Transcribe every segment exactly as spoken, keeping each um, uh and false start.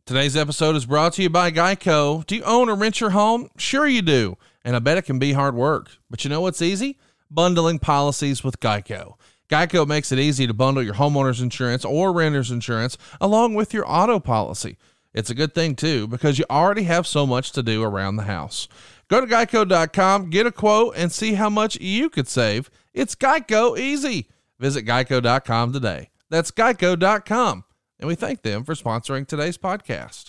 Today's episode is brought to you by Geico. Do you own or rent your home? Sure you do. And I bet it can be hard work. But you know what's easy? Bundling policies with Geico. Geico makes it easy to bundle your homeowner's insurance or renter's insurance along with your auto policy. It's a good thing too, because you already have so much to do around the house. Go to geico dot com, get a quote, and see how much you could save. It's Geico easy. Visit geico dot com today. That's geico dot com. And we thank them for sponsoring today's podcast.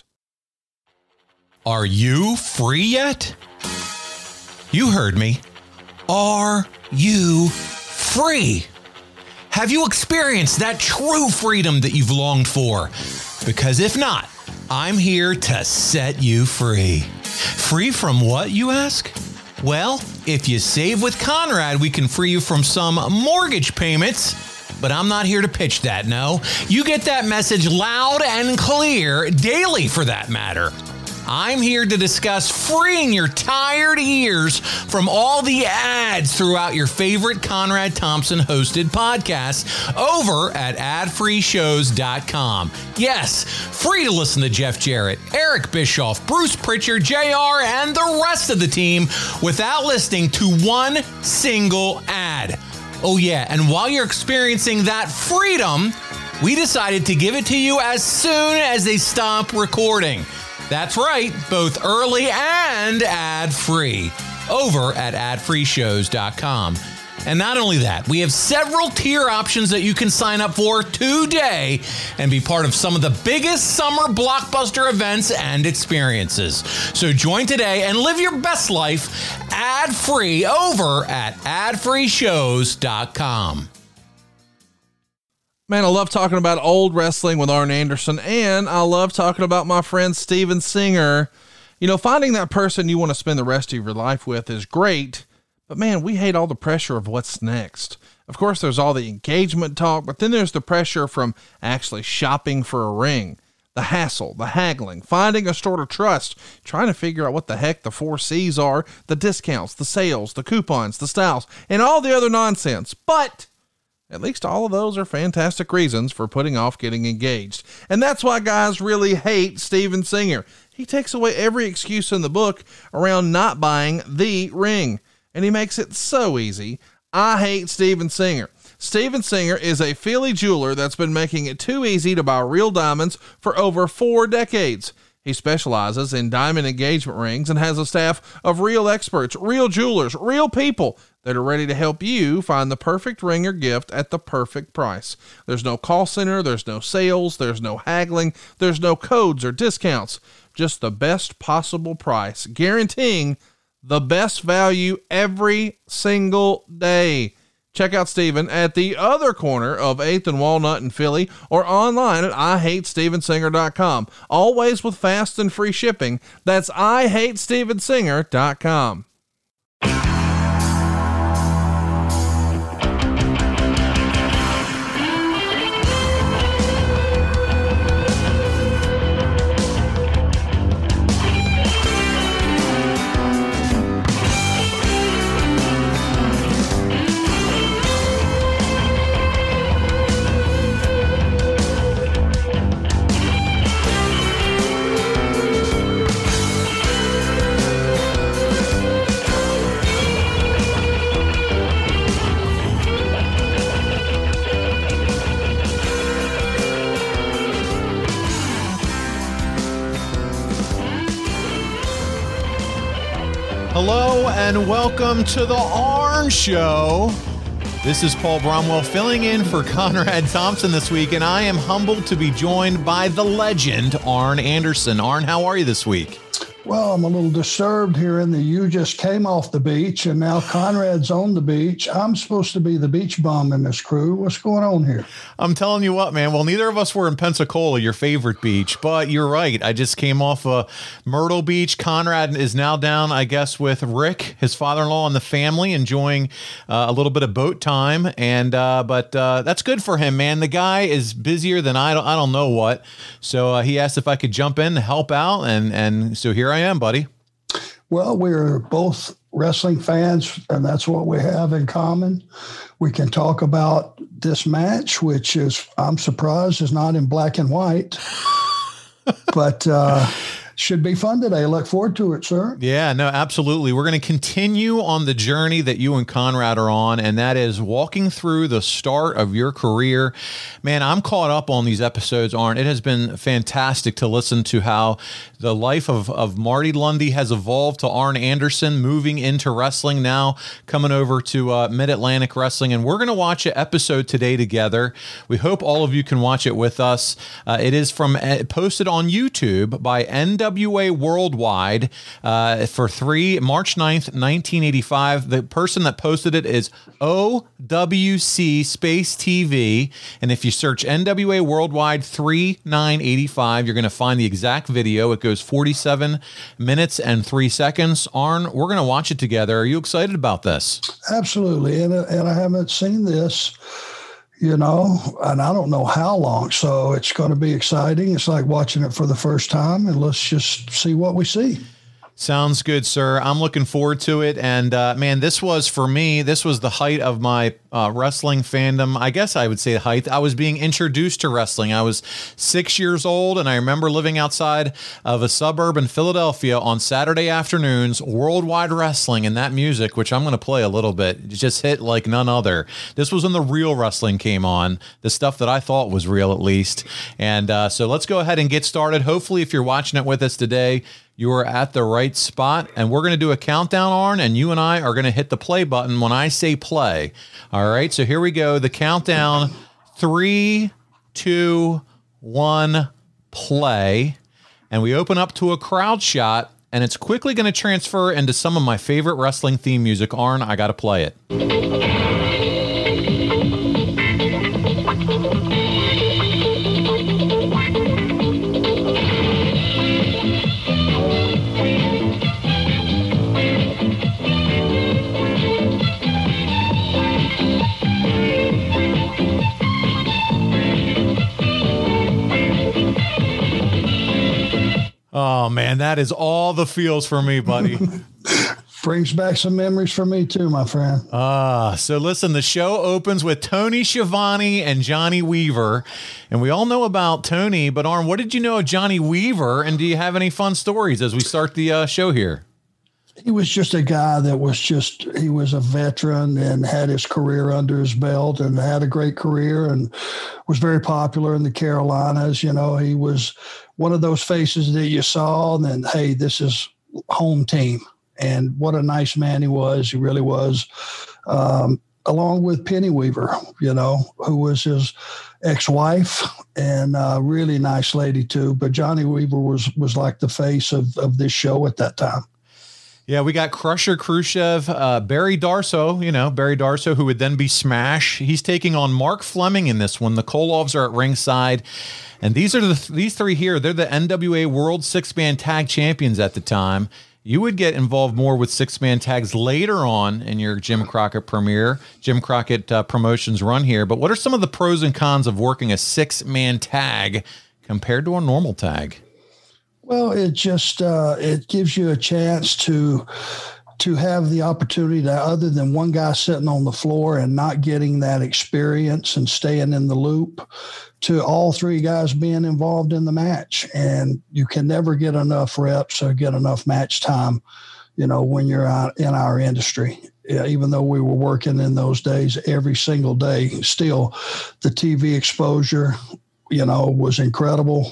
Are you free yet? You heard me. Are you free? Have you experienced that true freedom that you've longed for? Because if not, I'm here to set you free. Free from what, you ask? Well, if you save with Conrad, we can free you from some mortgage payments. But I'm not here to pitch that, no. You get that message loud and clear daily, for that matter. I'm here to discuss freeing your tired ears from all the ads throughout your favorite Conrad Thompson hosted podcasts over at ad free shows dot com. Yes, free to listen to Jeff Jarrett, Eric Bischoff, Bruce Pritchard, J R, and the rest of the team without listening to one single ad. Oh yeah, and while you're experiencing that freedom, we decided to give it to you as soon as they stop recording. That's right, both early and ad-free over at ad free shows dot com. And not only that, we have several tier options that you can sign up for today and be part of some of the biggest summer blockbuster events and experiences. So join today and live your best life ad-free over at ad free shows dot com. Man, I love talking about old wrestling with Arn Anderson, and I love talking about my friend Steven Singer. You know, finding that person you want to spend the rest of your life with is great, but man, we hate all the pressure of what's next. Of course, there's all the engagement talk, but then there's the pressure from actually shopping for a ring. The hassle, the haggling, finding a store to trust, trying to figure out what the heck the four C's are, the discounts, the sales, the coupons, the styles, and all the other nonsense. But at least all of those are fantastic reasons for putting off getting engaged. And that's why guys really hate Steven Singer. He takes away every excuse in the book around not buying the ring. And he makes it so easy. I hate Steven Singer. Steven Singer is a Philly jeweler that's been making it too easy to buy real diamonds for over four decades. He specializes in diamond engagement rings and has a staff of real experts, real jewelers, real people that are ready to help you find the perfect ring or gift at the perfect price. There's no call center, there's no sales, there's no haggling, there's no codes or discounts, just the best possible price, guaranteeing the best value every single day. Check out Steven at the other corner of eighth and Walnut in Philly or online at i hate steven singer dot com. Always with fast and free shipping. That's i hate steven singer dot com. Hello and welcome to the Arn Show. This is Paul Bromwell filling in for Conrad Thompson this week, and I am humbled to be joined by the legend, Arn Anderson. Arn, how are you this week? Well, I'm a little disturbed here in that you just came off the beach and now Conrad's on the beach. I'm supposed to be the beach bum in this crew. What's going on here? I'm telling you what, man. Well, neither of us were in Pensacola, your favorite beach, but you're right. I just came off uh, Myrtle Beach. Conrad is now down, I guess, with Rick, his father-in-law, and the family, enjoying uh, a little bit of boat time. And uh, but uh, that's good for him, man. The guy is busier than I don't, I don't know what. So uh, he asked if I could jump in to help out, and and so here I am, buddy. Well, we're both wrestling fans, and that's what we have in common. We can talk about this match, which is, I'm surprised, is not in black and white. but uh, should be fun today. Look forward to it, sir. Yeah, no, absolutely. We're going to continue on the journey that you and Conrad are on, and that is walking through the start of your career. Man, I'm caught up on these episodes, Arn. It has been fantastic to listen to how the life of, of Marty Lundy has evolved to Arn Anderson, moving into wrestling, now coming over to uh, Mid-Atlantic Wrestling, and we're going to watch an episode today together. We hope all of you can watch it with us. Uh, it is from uh, posted on YouTube by N W A Worldwide uh, for three March ninth, nineteen eighty-five. The person that posted it is O W C Space T V, and if you search N W A Worldwide three nine eighty-five, you're going to find the exact video. It goes forty-seven minutes and three seconds. Arn, we're going to watch it together. Are you excited about this? Absolutely, and and I haven't seen this, you know, and I don't know how long. So it's going to be exciting. It's like watching it for the first time, and let's just see what we see. Sounds good, sir. I'm looking forward to it. And uh, man, this was for me, this was the height of my uh, wrestling fandom. I guess I would say the height. I was being introduced to wrestling. I was six years old, and I remember living outside of a suburb in Philadelphia on Saturday afternoons, Worldwide Wrestling, and that music, which I'm going to play a little bit, it just hit like none other. This was when the real wrestling came on, the stuff that I thought was real, at least. And uh, so let's go ahead and get started. Hopefully, if you're watching it with us today, you are at the right spot, and we're going to do a countdown, Arn, and you and I are going to hit the play button when I say play. All right, so here we go. The countdown, three, two, one, play. And we open up to a crowd shot, and it's quickly going to transfer into some of my favorite wrestling theme music. Arn, I got to play it. Oh, man, that is all the feels for me, buddy. Brings back some memories for me, too, my friend. Ah, uh, so listen, the show opens with Tony Schiavone and Johnny Weaver. And we all know about Tony, but Arn, what did you know of Johnny Weaver? And do you have any fun stories as we start the uh, show here? He was just a guy that was just, he was a veteran and had his career under his belt and had a great career and was very popular in the Carolinas. You know, he was one of those faces that you saw and then, hey, this is home team. And what a nice man he was. He really was. Um, along with Penny Weaver, you know, who was his ex-wife and a really nice lady too. But Johnny Weaver was, was like the face of, of this show at that time. Yeah, we got Crusher Khrushchev, uh, Barry Darsow, you know, Barry Darsow, who would then be Smash. He's taking on Mark Fleming in this one. The Kolovs are at ringside. And these are the these three here. They're the N W A World Six-Man Tag Champions at the time. You would get involved more with six-man tags later on in your Jim Crockett premiere, Jim Crockett uh, Promotions run here. But what are some of the pros and cons of working a six-man tag compared to a normal tag? Well, it just uh, it gives you a chance to to have the opportunity to, other than one guy sitting on the floor and not getting that experience and staying in the loop, to all three guys being involved in the match. And you can never get enough reps or get enough match time, you know, when you're out in our industry. Yeah, even though we were working in those days every single day, still the T V exposure, you know, was incredible.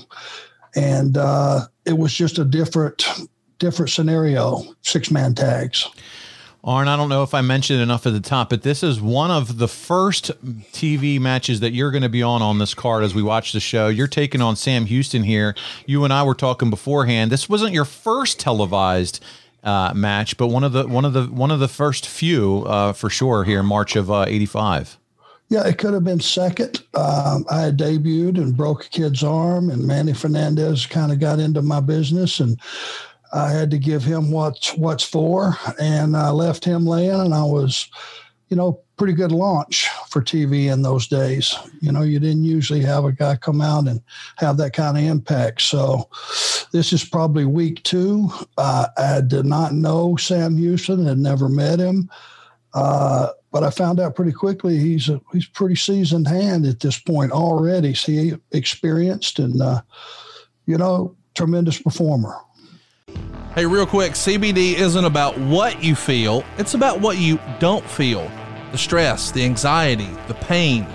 And uh, it was just a different, different scenario, six-man tags. Arn, I don't know if I mentioned enough at the top, but this is one of the first T V matches that you're going to be on on this card as we watch the show. You're taking on Sam Houston here. You and I were talking beforehand. This wasn't your first televised uh, match, but one of the one of the one of the first few uh, for sure here in March of uh, eighty-five. Yeah, it could have been second. Um, I had debuted and broke a kid's arm, and Manny Fernandez kind of got into my business, and I had to give him what's what's for, and I left him laying, and I was, you know, pretty good launch for T V in those days. You know, you didn't usually have a guy come out and have that kind of impact. So this is probably week two. Uh, I did not know Sam Houston, had never met him. Uh, but I found out pretty quickly he's a he's a pretty seasoned hand at this point already. So he experienced and, uh, you know, tremendous performer. Hey, real quick, C B D isn't about what you feel. It's about what you don't feel. The stress, the anxiety, the pain.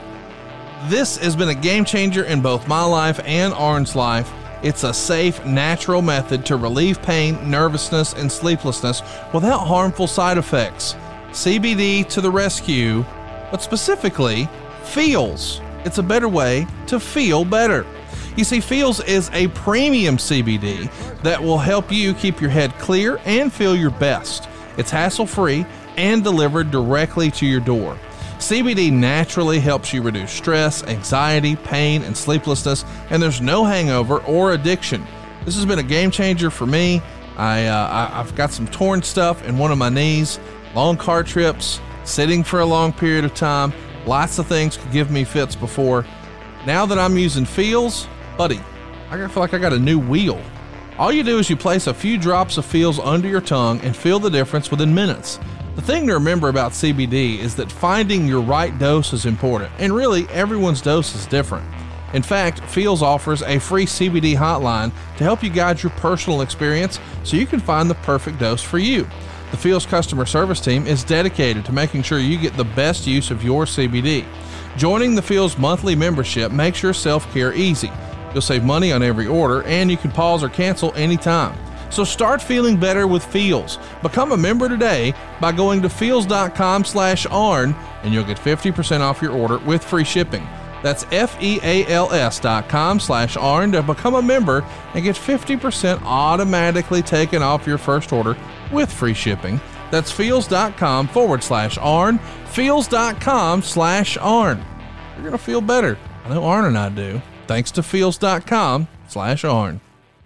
This has been a game changer in both my life and Arn's life. It's a safe, natural method to relieve pain, nervousness, and sleeplessness without harmful side effects. C B D to the rescue, but specifically, Feels. It's a better way to feel better. You see, Feels is a premium C B D that will help you keep your head clear and feel your best. It's hassle-free and delivered directly to your door. C B D naturally helps you reduce stress, anxiety, pain, and sleeplessness, and there's no hangover or addiction. This has been a game changer for me. I, uh, I, I've got some torn stuff in one of my knees, long car trips, sitting for a long period of time. Lots of things could give me fits before. Now that I'm using Feels, buddy, I feel like I got a new wheel. All you do is you place a few drops of Feels under your tongue and feel the difference within minutes. The thing to remember about C B D is that finding your right dose is important, and really everyone's dose is different. In fact, Feels offers a free C B D hotline to help you guide your personal experience so you can find the perfect dose for you. The Feels customer service team is dedicated to making sure you get the best use of your C B D. Joining the Feels monthly membership makes your self-care easy. You'll save money on every order, and you can pause or cancel anytime. So start feeling better with Feels. Become a member today by going to feels.com slash ARN, and you'll get fifty percent off your order with free shipping. That's F-E-A-L-S dot com slash ARN to become a member and get fifty percent automatically taken off your first order with free shipping. That's feels.com forward slash ARN, feels.com slash ARN. You're going to feel better. I know Arn and I do. Thanks to feels.com slash ARN.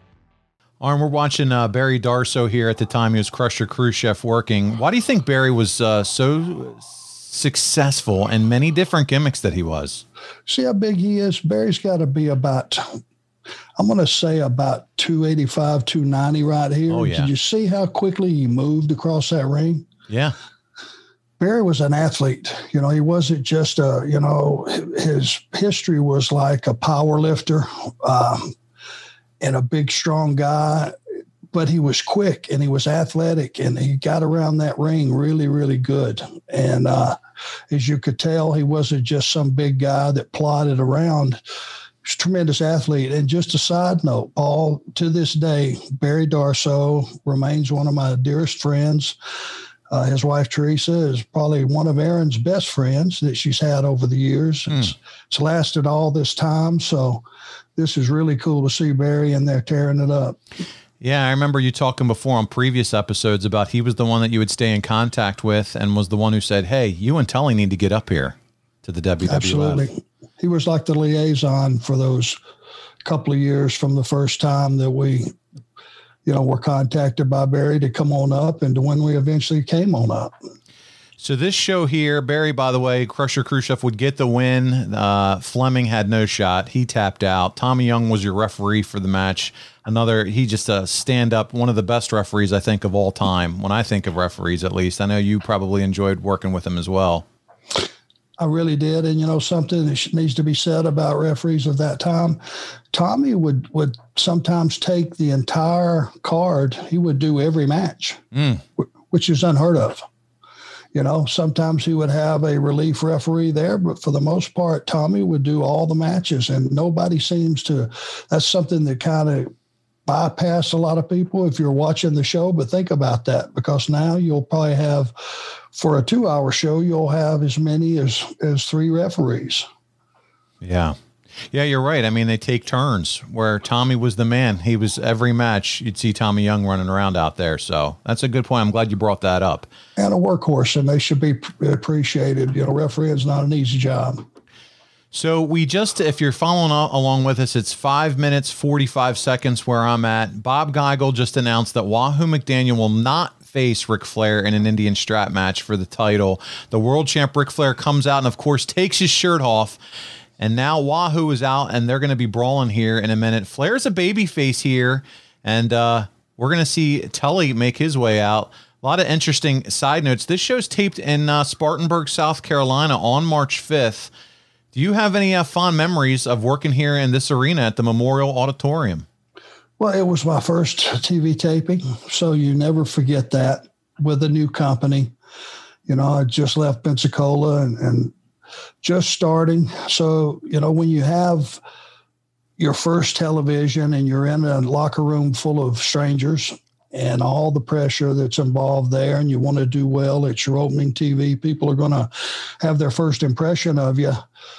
Arn, we're watching uh, Barry Darsow here at the time he was Crusher Khrushchev working. Why do you think Barry was uh, so successful in many different gimmicks that he was? See how big he is? Barry's got to be about, I'm going to say about two eighty-five, two ninety right here. Oh, yeah. Did you see how quickly he moved across that ring? Yeah. Barry was an athlete. You know, he wasn't just a, you know, his history was like a power lifter um, and a big, strong guy, but he was quick and he was athletic and he got around that ring really, really good. And uh, as you could tell, he wasn't just some big guy that plodded around. He was a tremendous athlete. And just a side note, Paul, to this day, Barry Darsow remains one of my dearest friends. Uh, his wife, Teresa, is probably one of Erin's best friends that she's had over the years. Mm. It's, it's lasted all this time. So this is really cool to see Barry in there tearing it up. Yeah, I remember you talking before on previous episodes about he was the one that you would stay in contact with and was the one who said, hey, you and Tully need to get up here to the W W F. Absolutely. He was like the liaison for those couple of years from the first time that we you know, were contacted by Barry to come on up and to when we eventually came on up. So this show here, Barry, by the way, Crusher Khrushchev would get the win. Uh, Fleming had no shot. He tapped out. Tommy Young was your referee for the match. Another, he just a stand up, one of the best referees, I think, of all time. When I think of referees, at least, I know you probably enjoyed working with him as well. I really did. And, you know, something that needs to be said about referees of that time, Tommy would, would sometimes take the entire card. He would do every match, mm. which is unheard of. You know, sometimes he would have a relief referee there, but for the most part, Tommy would do all the matches, and nobody seems to, that's something that kind of bypassed a lot of people if you're watching the show. But think about that, because now you'll probably have, for a two hour show, you'll have as many as, as three referees. Yeah. Yeah, you're right. I mean, they take turns where Tommy was the man. He was every match. You'd see Tommy Young running around out there. So that's a good point. I'm glad you brought that up. And a workhorse, and they should be appreciated. You know, refereeing is not an easy job. So we just, if you're following along with us, it's five minutes, forty-five seconds where I'm at. Bob Geigel just announced that Wahoo McDaniel will not face Ric Flair in an Indian strap match for the title. The world champ Ric Flair comes out and, of course, takes his shirt off. And now Wahoo is out, and they're going to be brawling here in a minute. Flair's a babyface here, and uh, we're going to see Tully make his way out. A lot of interesting side notes. This show's taped in uh, Spartanburg, South Carolina on March fifth. Do you have any uh, fond memories of working here in this arena at the Memorial Auditorium? Well, it was my first T V taping, so you never forget that with a new company. You know, I just left Pensacola and, and just starting. So, you know, when you have your first television and you're in a locker room full of strangers and all the pressure that's involved there, and you want to do well, it's your opening T V, people are going to have their first impression of you,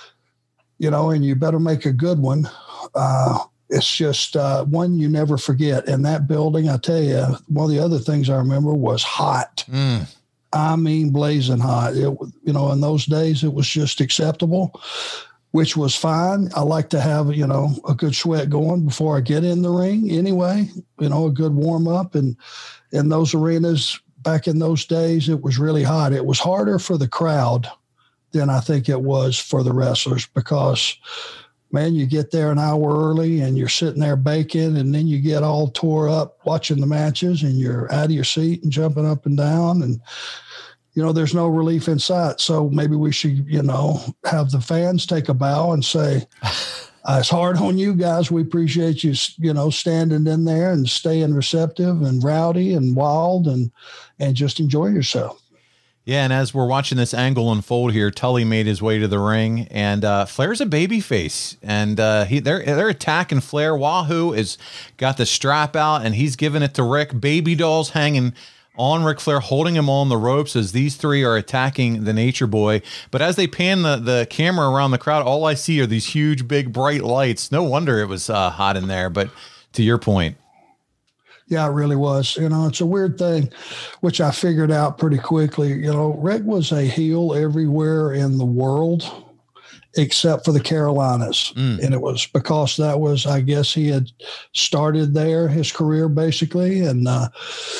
you know, and you better make a good one. Uh, it's just uh, one you never forget. And that building, I tell you, one of the other things I remember was hot. Mm. I mean, blazing hot. It, you know, in those days, it was just acceptable, which was fine. I like to have, you know, a good sweat going before I get in the ring anyway, you know, a good warm up. And in those arenas back in those days, it was really hot. It was harder for the crowd than I think it was for the wrestlers because, man, you get there an hour early and you're sitting there baking, and then you get all tore up watching the matches and you're out of your seat and jumping up and down, and, you know, there's no relief in sight. So maybe we should, you know, have the fans take a bow and say, uh, it's hard on you guys. We appreciate you, you know, standing in there and staying receptive and rowdy and wild and, and just enjoy yourself. Yeah, and as we're watching this angle unfold here, Tully made his way to the ring, and uh, Flair's a babyface, and uh, he they're they're attacking Flair. Wahoo has got the strap out, and he's giving it to Rick. Baby Doll's hanging on Ric Flair, holding him on the ropes as these three are attacking the Nature Boy. But as they pan the, the camera around the crowd, all I see are these huge, big, bright lights. No wonder it was uh, hot in there, but to your point. Yeah, it really was. You know, it's a weird thing, which I figured out pretty quickly. You know, Rick was a heel everywhere in the world except for the Carolinas. Mm. And it was because that was, I guess he had started there, his career basically. And, uh,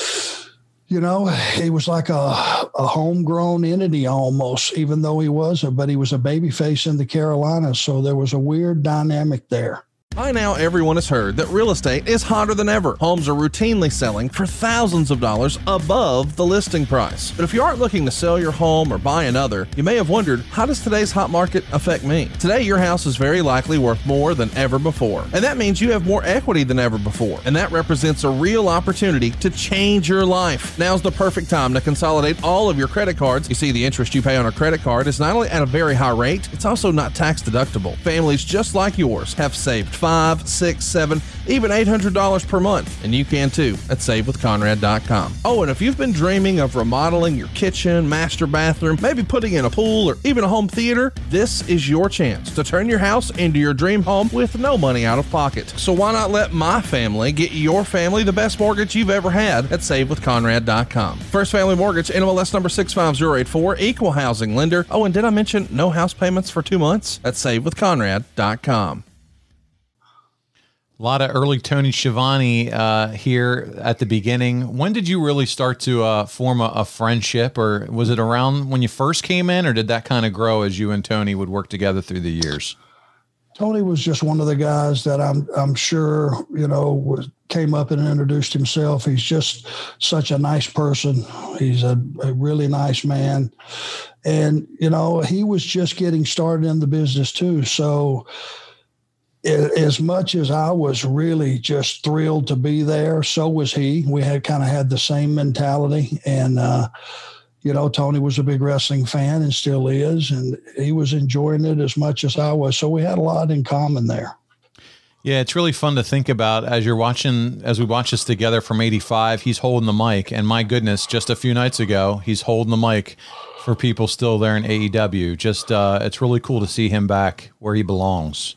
you know, he was like a, a homegrown entity almost, even though he wasn't, but he was a babyface in the Carolinas. So there was a weird dynamic there. By now, everyone has heard that real estate is hotter than ever. Homes are routinely selling for thousands of dollars above the listing price. But if you aren't looking to sell your home or buy another, you may have wondered, how does today's hot market affect me? Today, your house is very likely worth more than ever before. And that means you have more equity than ever before. And that represents a real opportunity to change your life. Now's the perfect time to consolidate all of your credit cards. You see, the interest you pay on a credit card is not only at a very high rate, it's also not tax deductible. Families just like yours have saved five, six, seven, even eight hundred dollars per month. And you can too at save with conrad dot com. Oh, and if you've been dreaming of remodeling your kitchen, master bathroom, maybe putting in a pool or even a home theater, this is your chance to turn your house into your dream home with no money out of pocket. So why not let my family get your family the best mortgage you've ever had at save with conrad dot com. First Family Mortgage, N M L S number six five zero eight four, equal housing lender. Oh, and did I mention no house payments for two months? At save with conrad dot com. A lot of early Tony Schiavone uh, here at the beginning. When did you really start to uh, form a, a friendship, or was it around when you first came in, or did that kind of grow as you and Tony would work together through the years? Tony was just one of the guys that I'm I'm sure, you know, was, came up and introduced himself. He's just such a nice person. He's a, a really nice man. And, you know, he was just getting started in the business too. So as much as I was really just thrilled to be there, so was he. We had kind of had the same mentality. And, uh, you know, Tony was a big wrestling fan and still is, and he was enjoying it as much as I was. So we had a lot in common there. Yeah, it's really fun to think about as you're watching, as we watch this together from eighty-five, he's holding the mic. And my goodness, just a few nights ago, he's holding the mic for people still there in A E W. Just, uh, it's really cool to see him back where he belongs.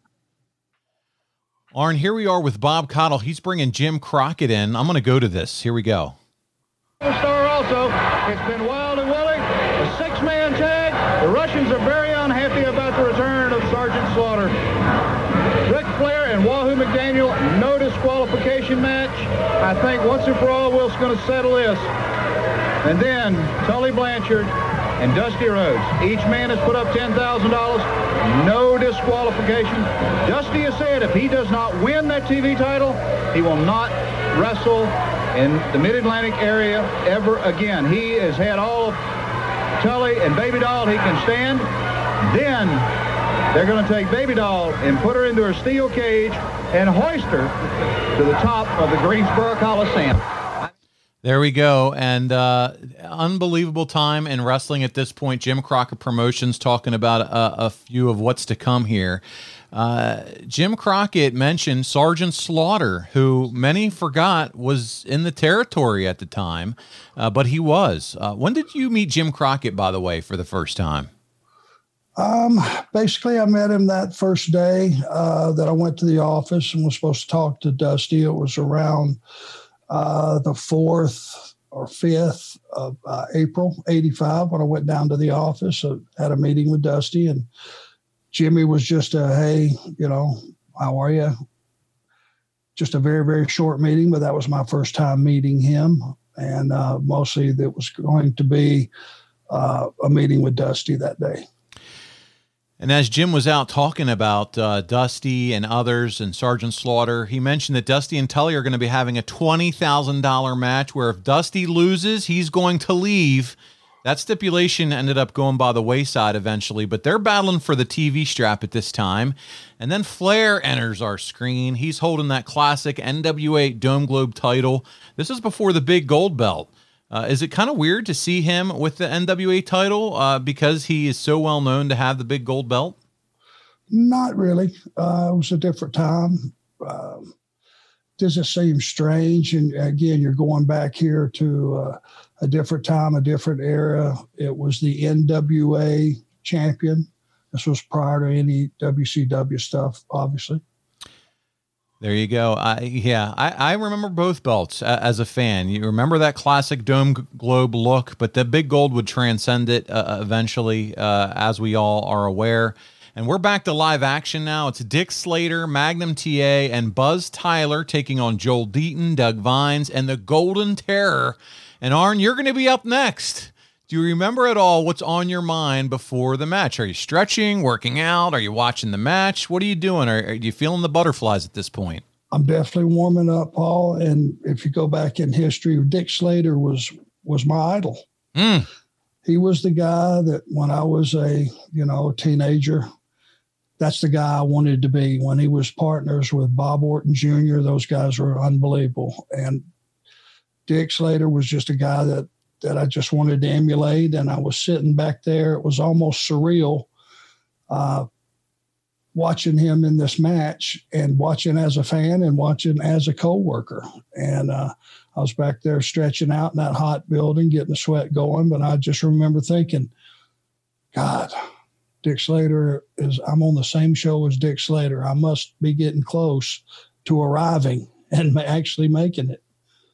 Arn, here we are with Bob Caudle. He's bringing Jim Crockett in. I'm going to go to this. Here we go. Star also. It's been Wild and Willie, a six-man tag. The Russians are very unhappy about the return of Sergeant Slaughter. Ric Flair and Wahoo McDaniel, no disqualification match. I think once and for all, Will's going to settle this. And then Tully Blanchard and Dusty Rhodes. Each man has put up ten thousand dollars. No disqualification. Dusty has said if he does not win that T V title, he will not wrestle in the Mid-Atlantic area ever again. He has had all of Tully and Baby Doll he can stand. Then they're going to take Baby Doll and put her into her steel cage and hoist her to the top of the Greensboro Coliseum. There we go. And uh, unbelievable time in wrestling at this point. Jim Crockett Promotions talking about a, a few of what's to come here. Uh, Jim Crockett mentioned Sergeant Slaughter, who many forgot was in the territory at the time, uh, but he was. Uh, when did you meet Jim Crockett, by the way, for the first time? Um, basically, I met him that first day uh, that I went to the office and was supposed to talk to Dusty. It was around Uh, the fourth or fifth of uh, April, eighty-five, when I went down to the office, uh, had a meeting with Dusty, and Jimmy was just a, hey, you know, how are you? Just a very, very short meeting, but that was my first time meeting him. And uh, mostly that was going to be uh, a meeting with Dusty that day. And as Jim was out talking about uh, Dusty and others and Sergeant Slaughter, he mentioned that Dusty and Tully are going to be having a twenty thousand dollars match where if Dusty loses, he's going to leave. That stipulation ended up going by the wayside eventually, but they're battling for the T V strap at this time. And then Flair enters our screen. He's holding that classic N W A Dome Globe title. This is before the big gold belt. Uh, is it kind of weird to see him with the N W A title uh, because he is so well known to have the big gold belt? Not really. Uh, it was a different time. Um, does it seem strange? And again, you're going back here to uh, a different time, a different era. It was the N W A champion. This was prior to any W C W stuff, obviously. There you go. I, yeah, I, I remember both belts uh, as a fan. You remember that classic Dome Globe look, but the big gold would transcend it uh, eventually, uh, as we all are aware. And we're back to live action now. It's Dick Slater, Magnum T A, and Buzz Tyler taking on Joel Deaton, Doug Vines, and the Golden Terror. And Arn, you're going to be up next. Do you remember at all what's on your mind before the match? Are you stretching, working out? Are you watching the match? What are you doing? Are, are you feeling the butterflies at this point? I'm definitely warming up, Paul. And if you go back in history, Dick Slater was was my idol. Mm. He was the guy that when I was a, you know, teenager, that's the guy I wanted to be. When he was partners with Bob Orton Junior, those guys were unbelievable. And Dick Slater was just a guy that that I just wanted to emulate. And I was sitting back there. It was almost surreal uh, watching him in this match and watching as a fan and watching as a coworker. And uh, I was back there stretching out in that hot building, getting the sweat going. But I just remember thinking, God, Dick Slater is, I'm on the same show as Dick Slater. I must be getting close to arriving and actually making it.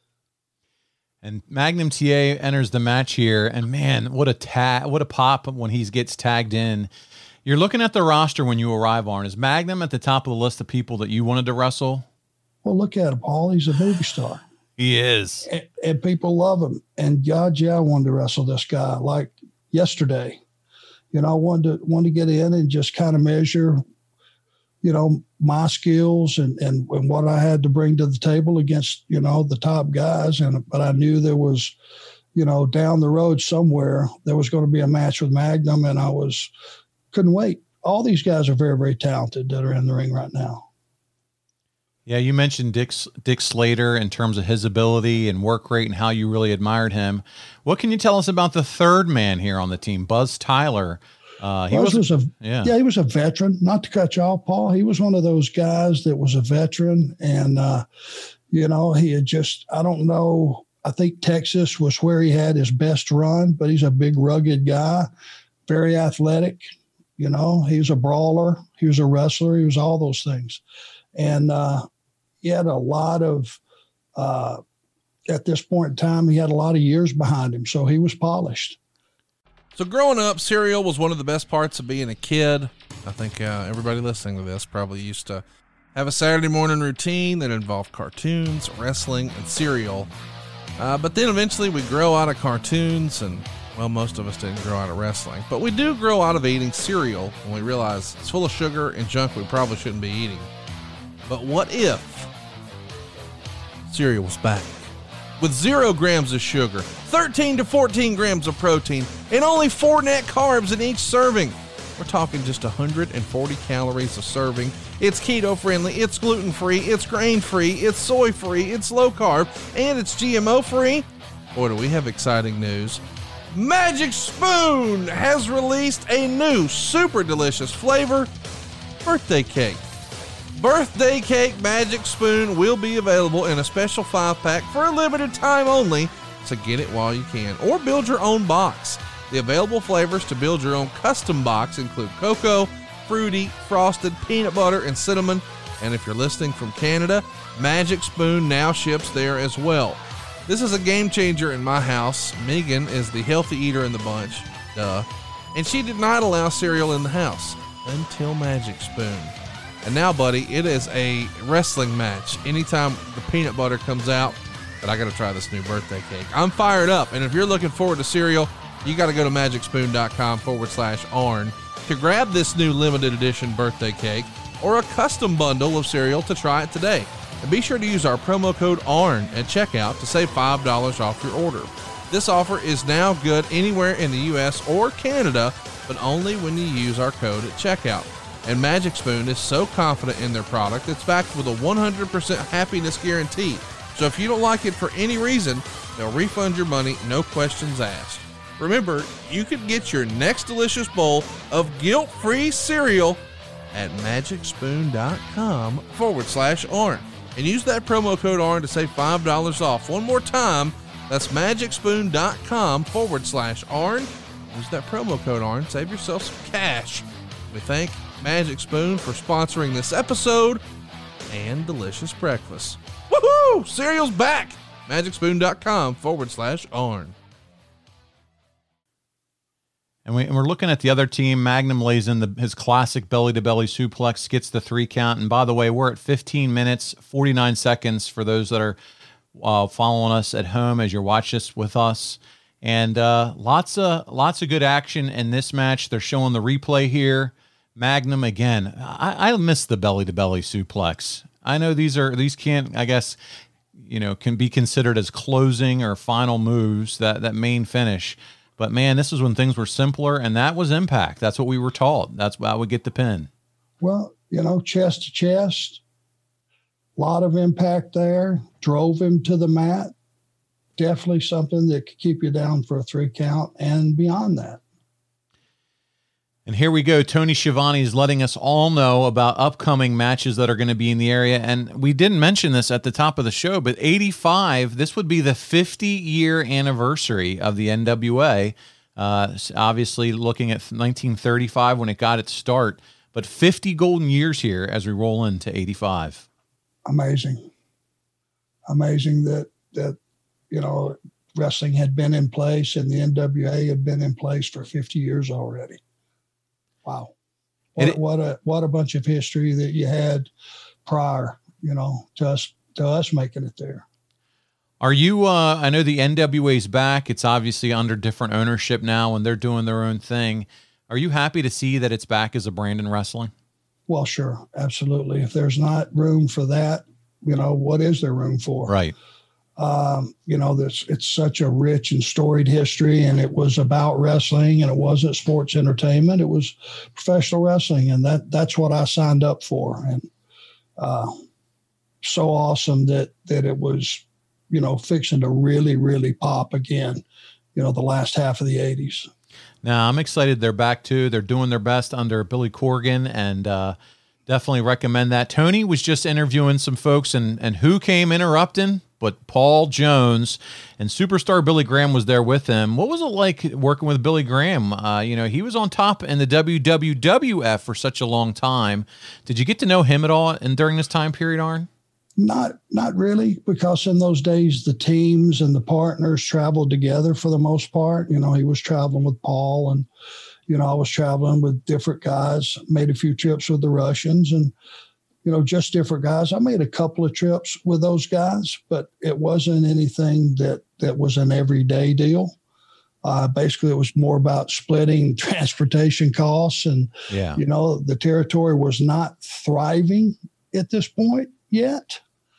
And Magnum T A enters the match here, and man, what a ta- what a pop when he gets tagged in. You're looking at the roster when you arrive, Arn. Is Magnum at the top of the list of people that you wanted to wrestle? Well, look at him, Paul. He's a movie star. He is. And, and people love him. And God, yeah, I wanted to wrestle this guy like yesterday. You know, I wanted to, wanted to get in and just kind of measure, you know, my skills and, and, and what I had to bring to the table against, you know, the top guys. And, but I knew there was, you know, down the road somewhere, there was going to be a match with Magnum, and I was, couldn't wait. All these guys are very, very talented that are in the ring right now. Yeah. You mentioned Dick, Dick Slater in terms of his ability and work rate and how you really admired him. What can you tell us about the third man here on the team, Buzz Tyler? Uh, he Buzz was, was a yeah. yeah, he was a veteran. Not to cut you off, Paul. He was one of those guys that was a veteran, and uh, you know, he had just, I don't know. I think Texas was where he had his best run, but he's a big, rugged guy, very athletic. You know, he was a brawler. He was a wrestler. He was all those things, and uh, he had a lot of. Uh, at this point in time, he had a lot of years behind him, so he was polished. So growing up, cereal was one of the best parts of being a kid. I think uh, everybody listening to this probably used to have a Saturday morning routine that involved cartoons, wrestling, and cereal. Uh, but then eventually we grow out of cartoons, and, well, most of us didn't grow out of wrestling. But we do grow out of eating cereal when we realize it's full of sugar and junk we probably shouldn't be eating. But what if cereal was back? With zero grams of sugar, thirteen to fourteen grams of protein, and only four net carbs in each serving. We're talking just one hundred forty calories a serving. It's keto friendly, it's gluten free, it's grain free, it's soy free, it's low carb, and it's G M O free. Boy, do we have exciting news. Magic Spoon has released a new super delicious flavor, birthday cake. Birthday Cake Magic Spoon will be available in a special five pack for a limited time only, so get it while you can, or build your own box. The available flavors to build your own custom box include cocoa, fruity, frosted, peanut butter, and cinnamon. And if you're listening from Canada, Magic Spoon now ships there as well. This is a game changer in my house. Megan is the healthy eater in the bunch, duh, and she did not allow cereal in the house until Magic Spoon. And now, buddy, it is a wrestling match anytime the peanut butter comes out. But I got to try this new birthday cake. I'm fired up, and if you're looking forward to cereal, you got to go to magicspoon.com forward slash Arn to grab this new limited edition birthday cake or a custom bundle of cereal to try it today. And be sure to use our promo code Arn at checkout to save five dollars off your order. This offer is now good anywhere in the U S or Canada, but only when you use our code at checkout. And Magic Spoon is so confident in their product, it's backed with a one hundred percent happiness guarantee. So if you don't like it for any reason, they'll refund your money, no questions asked. Remember, you can get your next delicious bowl of guilt-free cereal at magicspoon.com forward slash Arn. And use that promo code Arn to save five dollars off. One more time, that's magicspoon.com forward slash Arn. Use that promo code Arn, save yourself some cash. We thank Magic Spoon for sponsoring this episode and delicious breakfast. Woohoo! Cereal's back! magicspoon.com forward slash Arn. And, we, and we're looking at the other team. Magnum lays in the, his classic belly-to-belly suplex, gets the three count. And by the way, we're at fifteen minutes, forty-nine seconds for those that are uh, following us at home as you're watching this with us. And uh, lots of lots of good action in this match. They're showing the replay here. Magnum, again, I, I miss the belly-to-belly suplex. I know these are these can't, I guess, you know, can be considered as closing or final moves, that, that main finish. But, man, this is when things were simpler, and that was Impact. That's what we were taught. That's how we get the pin. Well, you know, chest to chest, a lot of impact there, drove him to the mat. Definitely something that could keep you down for a three count and beyond that. And here we go. Tony Schiavone is letting us all know about upcoming matches that are going to be in the area. And we didn't mention this at the top of the show, but eighty-five, this would be the fifty-year anniversary of the N W A. Uh, obviously looking at nineteen thirty-five when it got its start, but fifty golden years here as we roll into eighty-five. Amazing. Amazing that, that you know, wrestling had been in place and the N W A had been in place for fifty years already. Wow. What, it, what a what a bunch of history that you had prior, you know, to us to us making it there. Are you uh I know the N W A's back. It's obviously under different ownership now and they're doing their own thing. Are you happy to see that it's back as a brand in wrestling? Well, sure, absolutely. If there's not room for that, you know, what is there room for? Right. Um, you know, this it's such a rich and storied history, and it was about wrestling, and it wasn't sports entertainment. It was professional wrestling, and that that's what I signed up for. And uh, so awesome that that it was, you know, fixing to really, really pop again, you know, the last half of the eighties. Now, I'm excited they're back too. They're doing their best under Billy Corgan, and uh, definitely recommend that. Tony was just interviewing some folks, and and who came interrupting? But Paul Jones, and superstar Billy Graham was there with him. What was it like working with Billy Graham? Uh, you know, he was on top in the W W F for such a long time. Did you get to know him at all and during this time period, Arn? Not, not really, because in those days, the teams and the partners traveled together for the most part. You know, he was traveling with Paul, and, you know, I was traveling with different guys, made a few trips with the Russians, and, you know, just different guys. I made a couple of trips with those guys, but it wasn't anything that, that was an everyday deal. Uh, basically, it was more about splitting transportation costs. And, yeah. you know, the territory was not thriving at this point yet.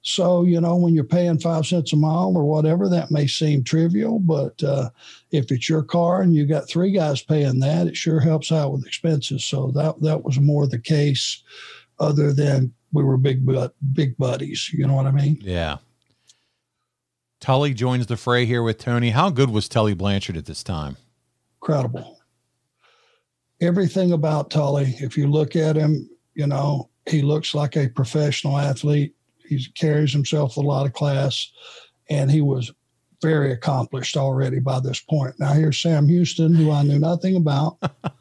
So, you know, when you're paying five cents a mile or whatever, that may seem trivial, but uh, if it's your car and you got three guys paying that, it sure helps out with expenses. So that that was more the case, other than we were big big buddies. You know what I mean? Yeah. Tully joins the fray here with Tony. How good was Tully Blanchard at this time? Incredible. Everything about Tully, if you look at him, you know, he looks like a professional athlete. He carries himself with a lot of class, and he was very accomplished already by this point. Now here's Sam Houston, who I knew nothing about.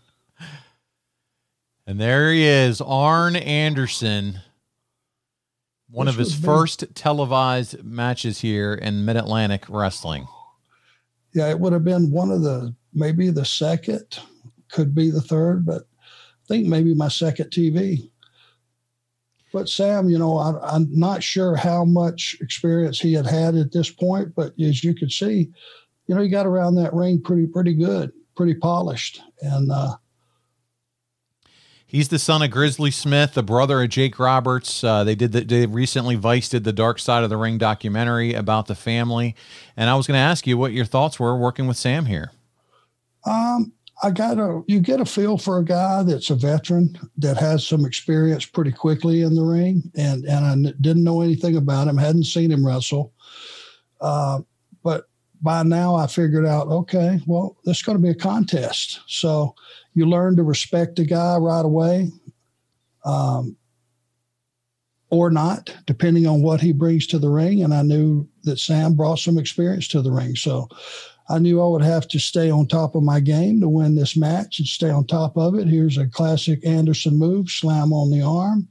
And there he is, Arn Anderson, one This of his would be- first televised matches here in Mid-Atlantic Wrestling. Yeah, it would have been one of the, maybe the second, could be the third, but I think maybe my second T V. But Sam, you know, I, I'm not sure how much experience he had had at this point, but as you could see, you know, he got around that ring pretty, pretty good, pretty polished. And uh, He's the son of Grizzly Smith, the brother of Jake Roberts. Uh, they did the, they recently Vice did the Dark Side of the Ring documentary about the family. And I was going to ask you what your thoughts were working with Sam here. um, I got a, you get a feel for a guy that's a veteran that has some experience pretty quickly in the ring. And, and I n- didn't know anything about him, hadn't seen him wrestle. Uh, but by now I figured out, okay, well, this is going to be a contest. So you learn to respect a guy right away, um, or not, depending on what he brings to the ring. And I knew that Sam brought some experience to the ring. So I knew I would have to stay on top of my game to win this match and stay on top of it. Here's a classic Anderson move, slam on the arm.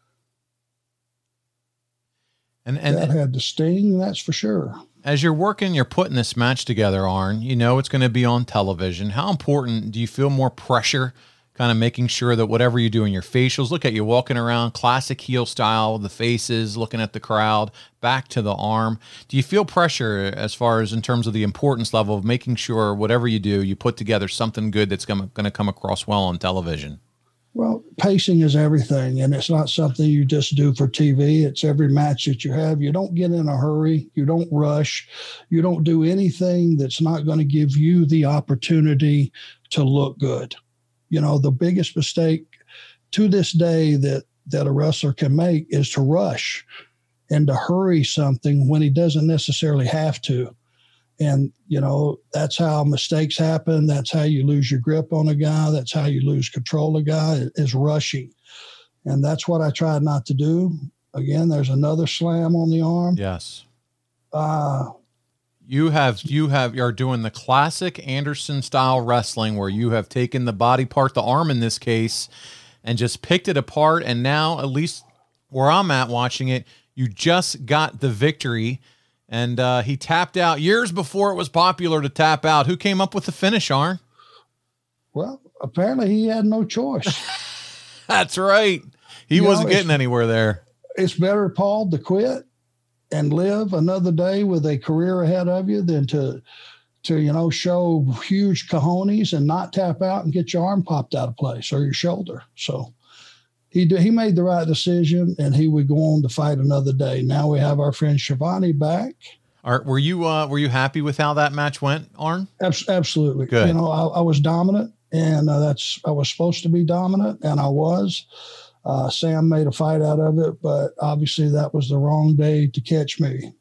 And, and that had the sting, that's for sure. As you're working, you're putting this match together, Arn, you know it's going to be on television. How important do you feel more pressure, kind of making sure that whatever you do in your facials, look at you walking around, classic heel style, the faces, looking at the crowd, back to the arm. Do you feel pressure as far as in terms of the importance level of making sure whatever you do, you put together something good that's going to come across well on television? Well, pacing is everything, and it's not something you just do for T V. It's every match that you have. You don't get in a hurry. You don't rush. You don't do anything that's not going to give you the opportunity to look good. You know, the biggest mistake to this day that, that a wrestler can make is to rush and to hurry something when he doesn't necessarily have to. And, you know, that's how mistakes happen. That's how you lose your grip on a guy. That's how you lose control of a guy, is rushing. And that's what I tried not to do. Again, there's another slam on the arm. Yes. Uh, You have, you have, you're doing the classic Anderson style wrestling where you have taken the body part, the arm in this case, and just picked it apart. And now, at least where I'm at watching it, you just got the victory. And uh, he tapped out years before it was popular to tap out. Who came up with the finish, Arn? well, apparently he had no choice. That's right. He You wasn't know, getting anywhere there. It's better, Paul, to quit and live another day with a career ahead of you than to, to, you know, show huge cojones and not tap out and get your arm popped out of place or your shoulder. So he did, he made the right decision, and he would go on to fight another day. Now we have our friend Shivani back. Are, were you uh, were you happy with how that match went, Arn? Abs- absolutely. Good. You know, I, I was dominant, and uh, that's, I was supposed to be dominant, and I was. Uh, Sam made a fight out of it, but obviously that was the wrong day to catch me.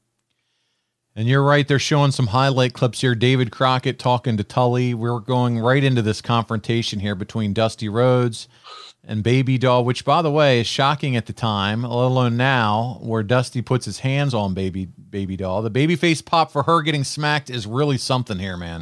And you're right. They're showing some highlight clips here. David Crockett talking to Tully. We're going right into this confrontation here between Dusty Rhodes and Baby Doll, which, by the way, is shocking at the time, let alone now, where Dusty puts his hands on Baby Baby Doll. The babyface pop for her getting smacked is really something here, man.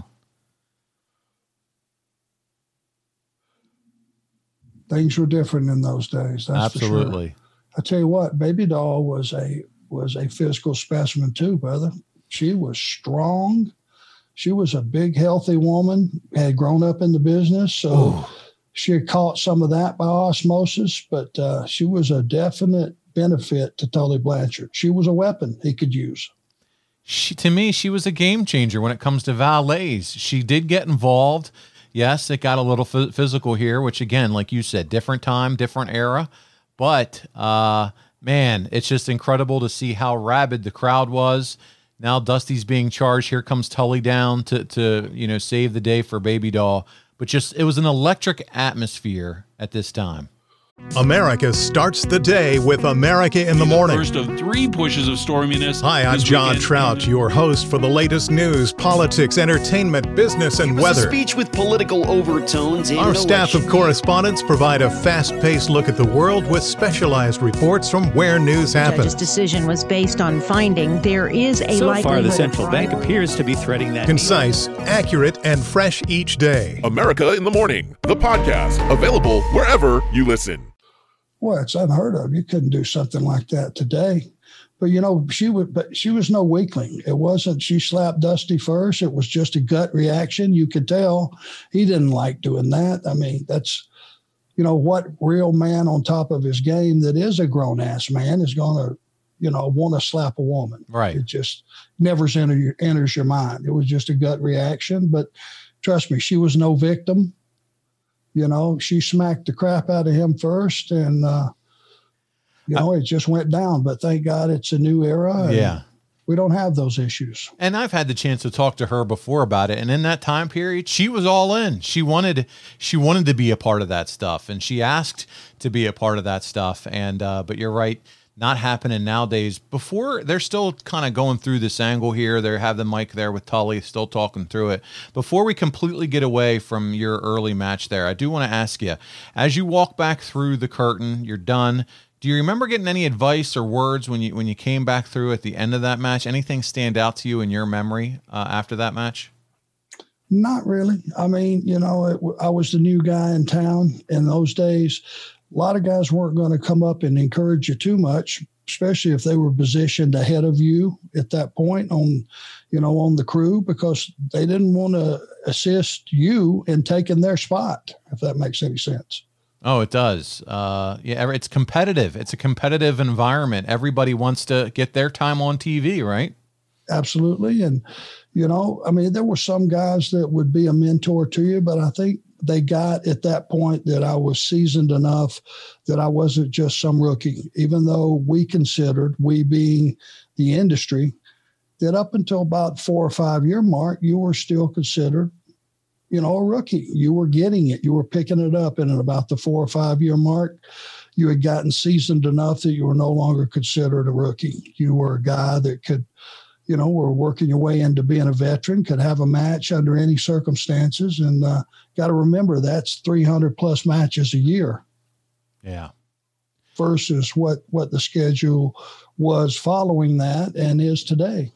Things were different in those days. That's Absolutely. For sure. I tell you what, Baby Doll was a was a physical specimen too, brother. She was strong. She was a big, healthy woman. Had grown up in the business, so Ooh. she had caught some of that by osmosis. But uh, she was a definite benefit to Tully Blanchard. She was a weapon he could use. She, to me, she was a game changer when it comes to valets. She did get involved. Yes, it got a little f- physical here, which, again, like you said, different time, different era. But, uh, Man, it's just incredible to see how rabid the crowd was. Now Dusty's being charged. Here comes Tully down to, to, you know, save the day for Baby Doll. But just, it was an electric atmosphere at this time. America starts the day with America in the Morning. First of three pushes of storminess. Hi, I'm John weekend. Trout, your host for the latest news, politics, entertainment, business, and it was weather. A speech with political overtones. Our no staff election. of correspondents provide a fast-paced look at the world with specialized reports from where news happens. The decision was based on finding there is a so likelihood. So far, the central bank appears to be threading that. Concise, accurate, and fresh each day. America in the Morning, the podcast, available wherever you listen. Well, it's unheard of. You couldn't do something like that today. But, you know, she would, but she was no weakling. It wasn't, she slapped Dusty first. It was just a gut reaction. You could tell he didn't like doing that. I mean, that's, you know, what real man on top of his game that is a grown ass man is going to, you know, want to slap a woman. Right. It just never enter your, enters your mind. It was just a gut reaction. But trust me, she was no victim. You know, she smacked the crap out of him first, and, uh, you know, I, it just went down. But thank God it's a new era. Yeah. We don't have those issues. And I've had the chance to talk to her before about it. And in that time period, she was all in. She wanted, she wanted to be a part of that stuff. And she asked to be a part of that stuff. And, uh, but you're right. Not happening nowadays. Before, they're still kind of going through this angle here. They have the mic there with Tully, still talking through it. Before we completely get away from your early match there, I do want to ask you, as you walk back through the curtain, you're done. Do you remember getting any advice or words when you when you came back through at the end of that match? Anything stand out to you in your memory uh, after that match? Not really. I mean, you know, it, I was the new guy in town in those days. A lot of guys weren't going to come up and encourage you too much, especially if they were positioned ahead of you at that point on, you know, on the crew, because they didn't want to assist you in taking their spot, if that makes any sense. Oh, it does. Uh, yeah, it's competitive. It's a competitive environment. Everybody wants to get their time on T V, right? Absolutely. And, you know, I mean, there were some guys that would be a mentor to you, but I think they got at that point that I was seasoned enough that I wasn't just some rookie, even though we considered, we being the industry, that up until about four or five year mark, you were still considered, you know, a rookie. You were getting it. You were picking it up. And at about the four or five year mark, you had gotten seasoned enough that you were no longer considered a rookie. You were a guy that could, you know, were working your way into being a veteran, could have a match under any circumstances. And uh, got to remember, that's three hundred plus matches a year. Yeah. Versus what, what the schedule was following that and is today.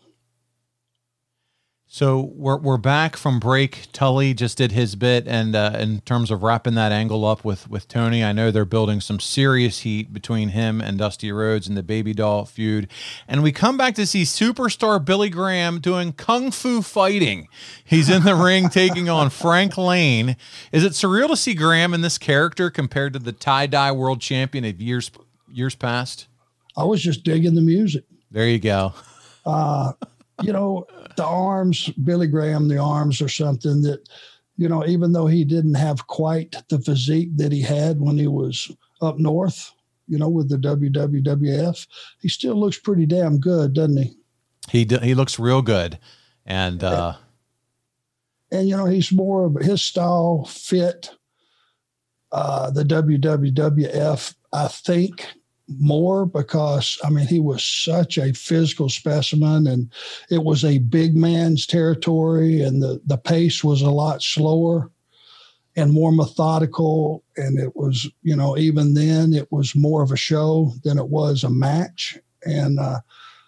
So we're we're back from break. Tully just did his bit, and uh, in terms of wrapping that angle up with with Tony, I know they're building some serious heat between him and Dusty Rhodes and the Baby Doll feud. And we come back to see superstar Billy Graham doing kung fu fighting. He's in the ring taking on Frank Lane. Is it surreal to see Graham in this character compared to the tie-dye world champion of years years past? I was just digging the music. There you go. Uh, you know, the arms, Billy Graham, the arms are something that, you know, even though he didn't have quite the physique that he had when he was up north, you know, with the W W F, he still looks pretty damn good, doesn't he? He d- he looks real good. And, uh, and, and, you know, he's more of his style fit uh, the W W F, I think, more because, I mean, he was such a physical specimen and it was a big man's territory, and the, the pace was a lot slower and more methodical. And it was, you know, even then it was more of a show than it was a match. And uh,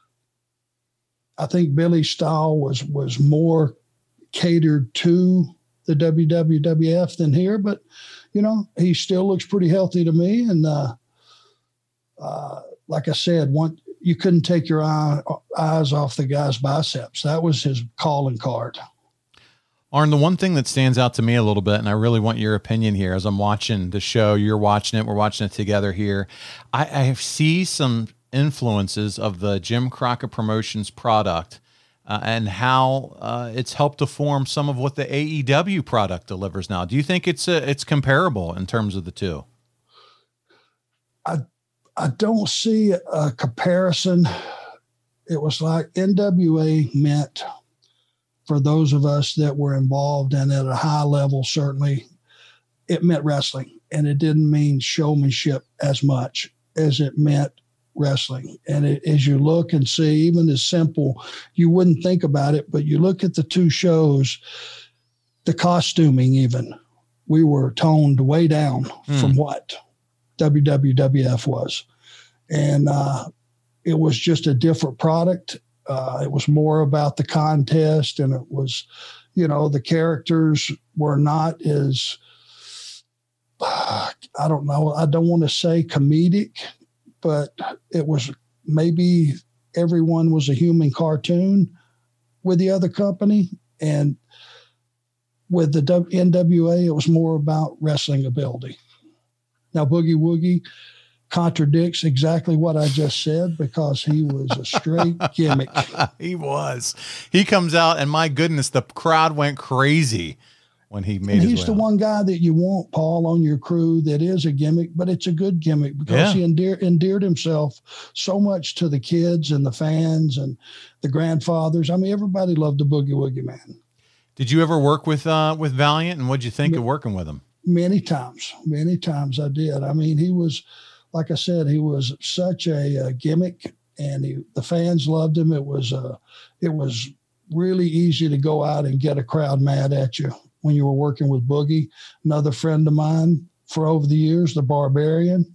I think Billy's style was, was more catered to the W W F than here, but, you know, he still looks pretty healthy to me. And, uh, Uh, like I said, one, you couldn't take your eye, eyes off the guy's biceps. That was his calling card. Arn, the one thing that stands out to me a little bit, and I really want your opinion here as I'm watching the show, you're watching it, we're watching it together here. I, I see some influences of the Jim Crockett Promotions product uh, and how uh, it's helped to form some of what the A E W product delivers now. Do you think it's uh, it's comparable in terms of the two? I I don't see a comparison. It was like N W A meant, for those of us that were involved and at a high level, certainly, it meant wrestling. And it didn't mean showmanship as much as it meant wrestling. And it, as you look and see, even as simple, you wouldn't think about it, but you look at the two shows, the costuming even, we were toned way down mm. from what W W F was. And uh, it was just a different product. Uh, it was more about the contest, and it was, you know, the characters were not as, uh, I don't know, I don't want to say comedic, but it was maybe everyone was a human cartoon with the other company. And with the N W A, it was more about wrestling ability. Now, Boogie Woogie contradicts exactly what I just said because he was a straight gimmick. He was. He comes out, and my goodness, the crowd went crazy when he made and his he's way the out. one guy that you want, Paul, on your crew that is a gimmick, but it's a good gimmick because Yeah. he endear, endeared himself so much to the kids and the fans and the grandfathers. I mean, everybody loved the Boogie Woogie Man. Did you ever work with uh, with Valiant, and what'd you think of working with him? Many times, many times I did. I mean, he was, like I said, he was such a, a gimmick, and he, the fans loved him. It was uh, it was really easy to go out and get a crowd mad at you when you were working with Boogie. Another friend of mine for over the years, the Barbarian,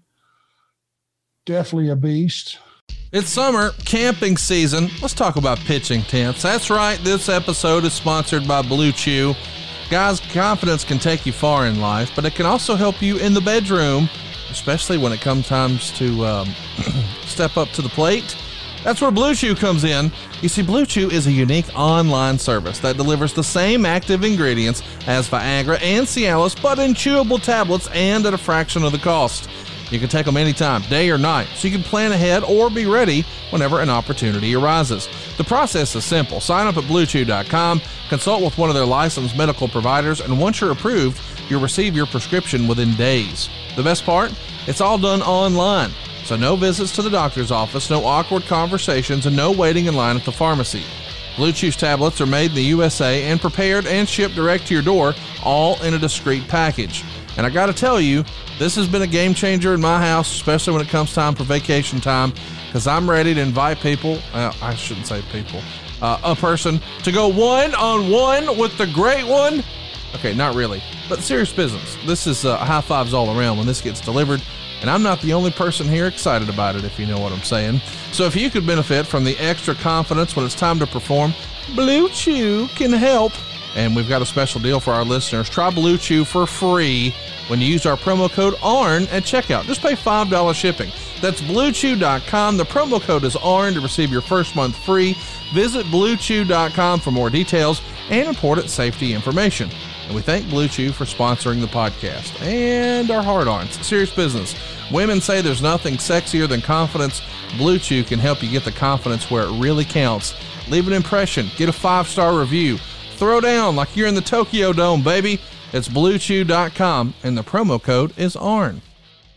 definitely a beast. It's summer, camping season. Let's talk about pitching tents. That's right, this episode is sponsored by Blue Chew. Guys, confidence can take you far in life, but it can also help you in the bedroom, especially when it comes times to um, step up to the plate. That's where Blue Chew comes in. You see, Blue Chew is a unique online service that delivers the same active ingredients as Viagra and Cialis, but in chewable tablets and at a fraction of the cost. You can take them anytime, day or night, so you can plan ahead or be ready whenever an opportunity arises. The process is simple. Sign up at blue chew dot com, consult with one of their licensed medical providers, and once you're approved, you'll receive your prescription within days. The best part? It's all done online, so no visits to the doctor's office, no awkward conversations, and no waiting in line at the pharmacy. Blue Chew's tablets are made in the U S A and prepared and shipped direct to your door, all in a discreet package. And I got to tell you, this has been a game changer in my house, especially when it comes time for vacation time, because I'm ready to invite people, uh, I shouldn't say people, uh, a person to go one-on-one with the great one. Okay, not really, but serious business. This is uh, high fives all around when this gets delivered, and I'm not the only person here excited about it, if you know what I'm saying. So if you could benefit from the extra confidence when it's time to perform, Blue Chew can help. And we've got a special deal for our listeners. Try Blue Chew for free when you use our promo code A R N at checkout. Just pay five dollars shipping. That's blue chew dot com. The promo code is A R N to receive your first month free. Visit blue chew dot com for more details and important safety information. And we thank Blue Chew for sponsoring the podcast and our hard-ons. Serious business. Women say there's nothing sexier than confidence. Blue Chew can help you get the confidence where it really counts. Leave an impression. Get a five-star review. Throw down like you're in the Tokyo Dome, baby. It's blue chew dot com, and the promo code is A R N.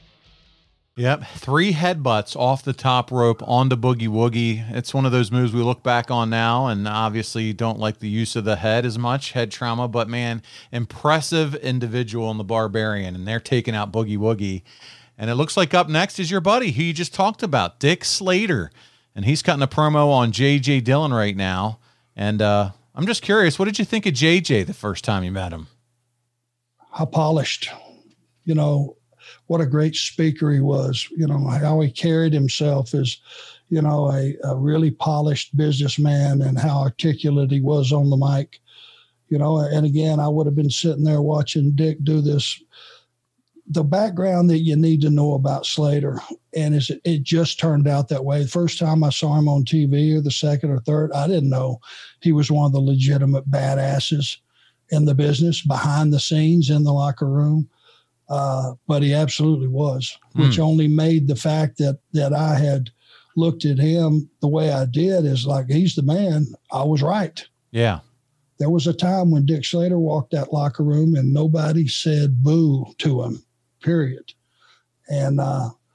Yep, three headbutts off the top rope onto Boogie Woogie. It's one of those moves we look back on now, and obviously don't like the use of the head as much, head trauma, but man, impressive individual in the Barbarian, and they're taking out Boogie Woogie. And it looks like up next is your buddy who you just talked about, Dick Slater, and he's cutting a promo on J J Dillon right now. And uh, I'm just curious, what did you think of J J the first time you met him? How polished, you know, what a great speaker he was, you know, how he carried himself as, you know, a, a really polished businessman, and how articulate he was on the mic, you know. And again, I would have been sitting there watching Dick do this. The background that you need to know about Slater, and is it, it just turned out that way. The first time I saw him on T V, or the second or third, I didn't know he was one of the legitimate badasses in the business, behind the scenes, in the locker room. Uh, but he absolutely was, which mm. only made the fact that that I had looked at him the way I did is like, he's the man. I was right. Yeah. There was a time when Dick Slater walked that locker room and nobody said boo to him, period. And, uh,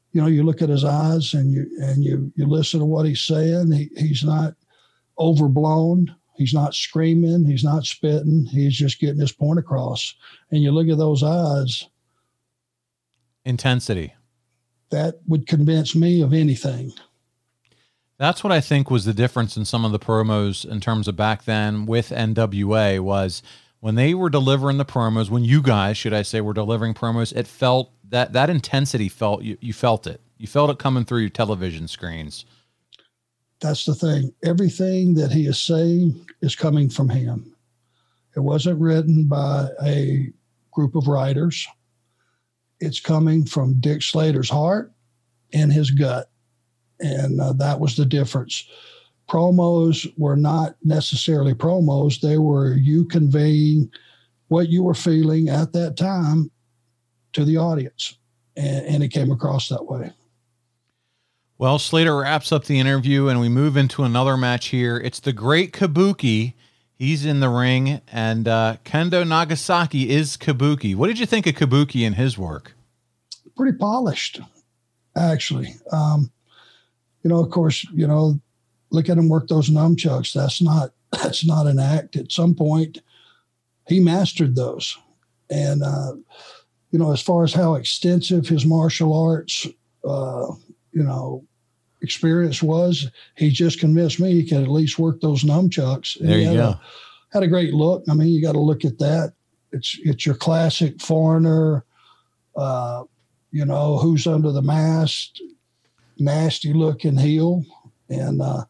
you know, you look at his eyes and you and you you listen to what he's saying. He, he's not overblown. He's not screaming. He's not spitting. He's just getting his point across. And you look at those eyes. Intensity. That would convince me of anything. That's what I think was the difference in some of the promos in terms of back then with N W A was when they were delivering the promos, when you guys, should I say, were delivering promos, it felt that that intensity felt, you, you felt it. You felt it coming through your television screens. That's the thing. Everything that he is saying is coming from him. It wasn't written by a group of writers. It's coming from Dick Slater's heart and his gut. And uh, that was the difference. Promos were not necessarily promos. They were you conveying what you were feeling at that time to the audience. And, and it came across that way. Well, Slater wraps up the interview and we move into another match here. It's the Great Kabuki. He's in the ring, and uh, Kendo Nagasaki is Kabuki. What did you think of Kabuki and his work? Pretty polished, actually. Um, you know, of course, you know, look at him work those nunchucks. That's not that's not an act. At some point, he mastered those. And, uh, you know, as far as how extensive his martial arts, uh, you know, experience was, he just convinced me he could at least work those nunchucks. And there you had go. A, had a great look. I mean, you got to look at that. It's it's your classic foreigner, uh, you know, who's under the mask, nasty looking heel. And uh,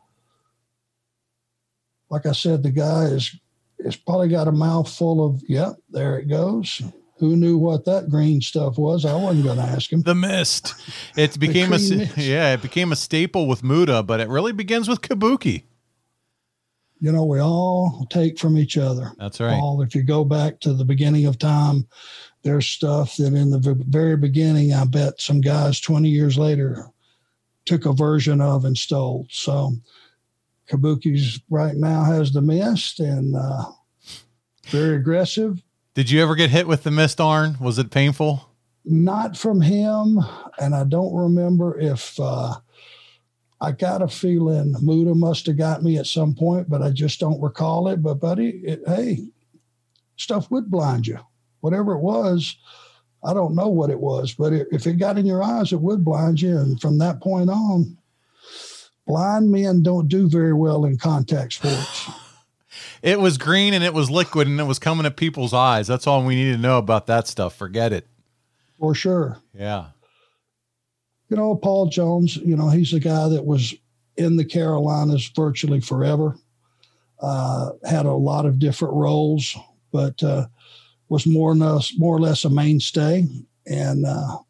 like I said, the guy is is probably got a mouth full of, yep, there it goes. Who knew what that green stuff was? I wasn't going to ask him. The mist. It became a mist. yeah, it became a staple with Muta, but it really begins with Kabuki. You know, we all take from each other. That's right. All, if you go back to the beginning of time, there's stuff that in the very beginning, I bet some guys twenty years later took a version of and stole. So Kabuki's right now has the mist and uh, very aggressive. Did you ever get hit with the mist, Arn? Was it painful? Not from him, and I don't remember if uh, I got a feeling Muta must have got me at some point, but I just don't recall it. But, buddy, it, hey, stuff would blind you. Whatever it was, I don't know what it was, but it, if it got in your eyes, it would blind you. And from that point on, blind men don't do very well in contact sports. It was green and it was liquid and it was coming at people's eyes. That's all we need to know about that stuff. Forget it. For sure. Yeah. You know, Paul Jones, you know, he's a guy that was in the Carolinas virtually forever, uh, had a lot of different roles, but uh, was more or less, more or less a mainstay and uh,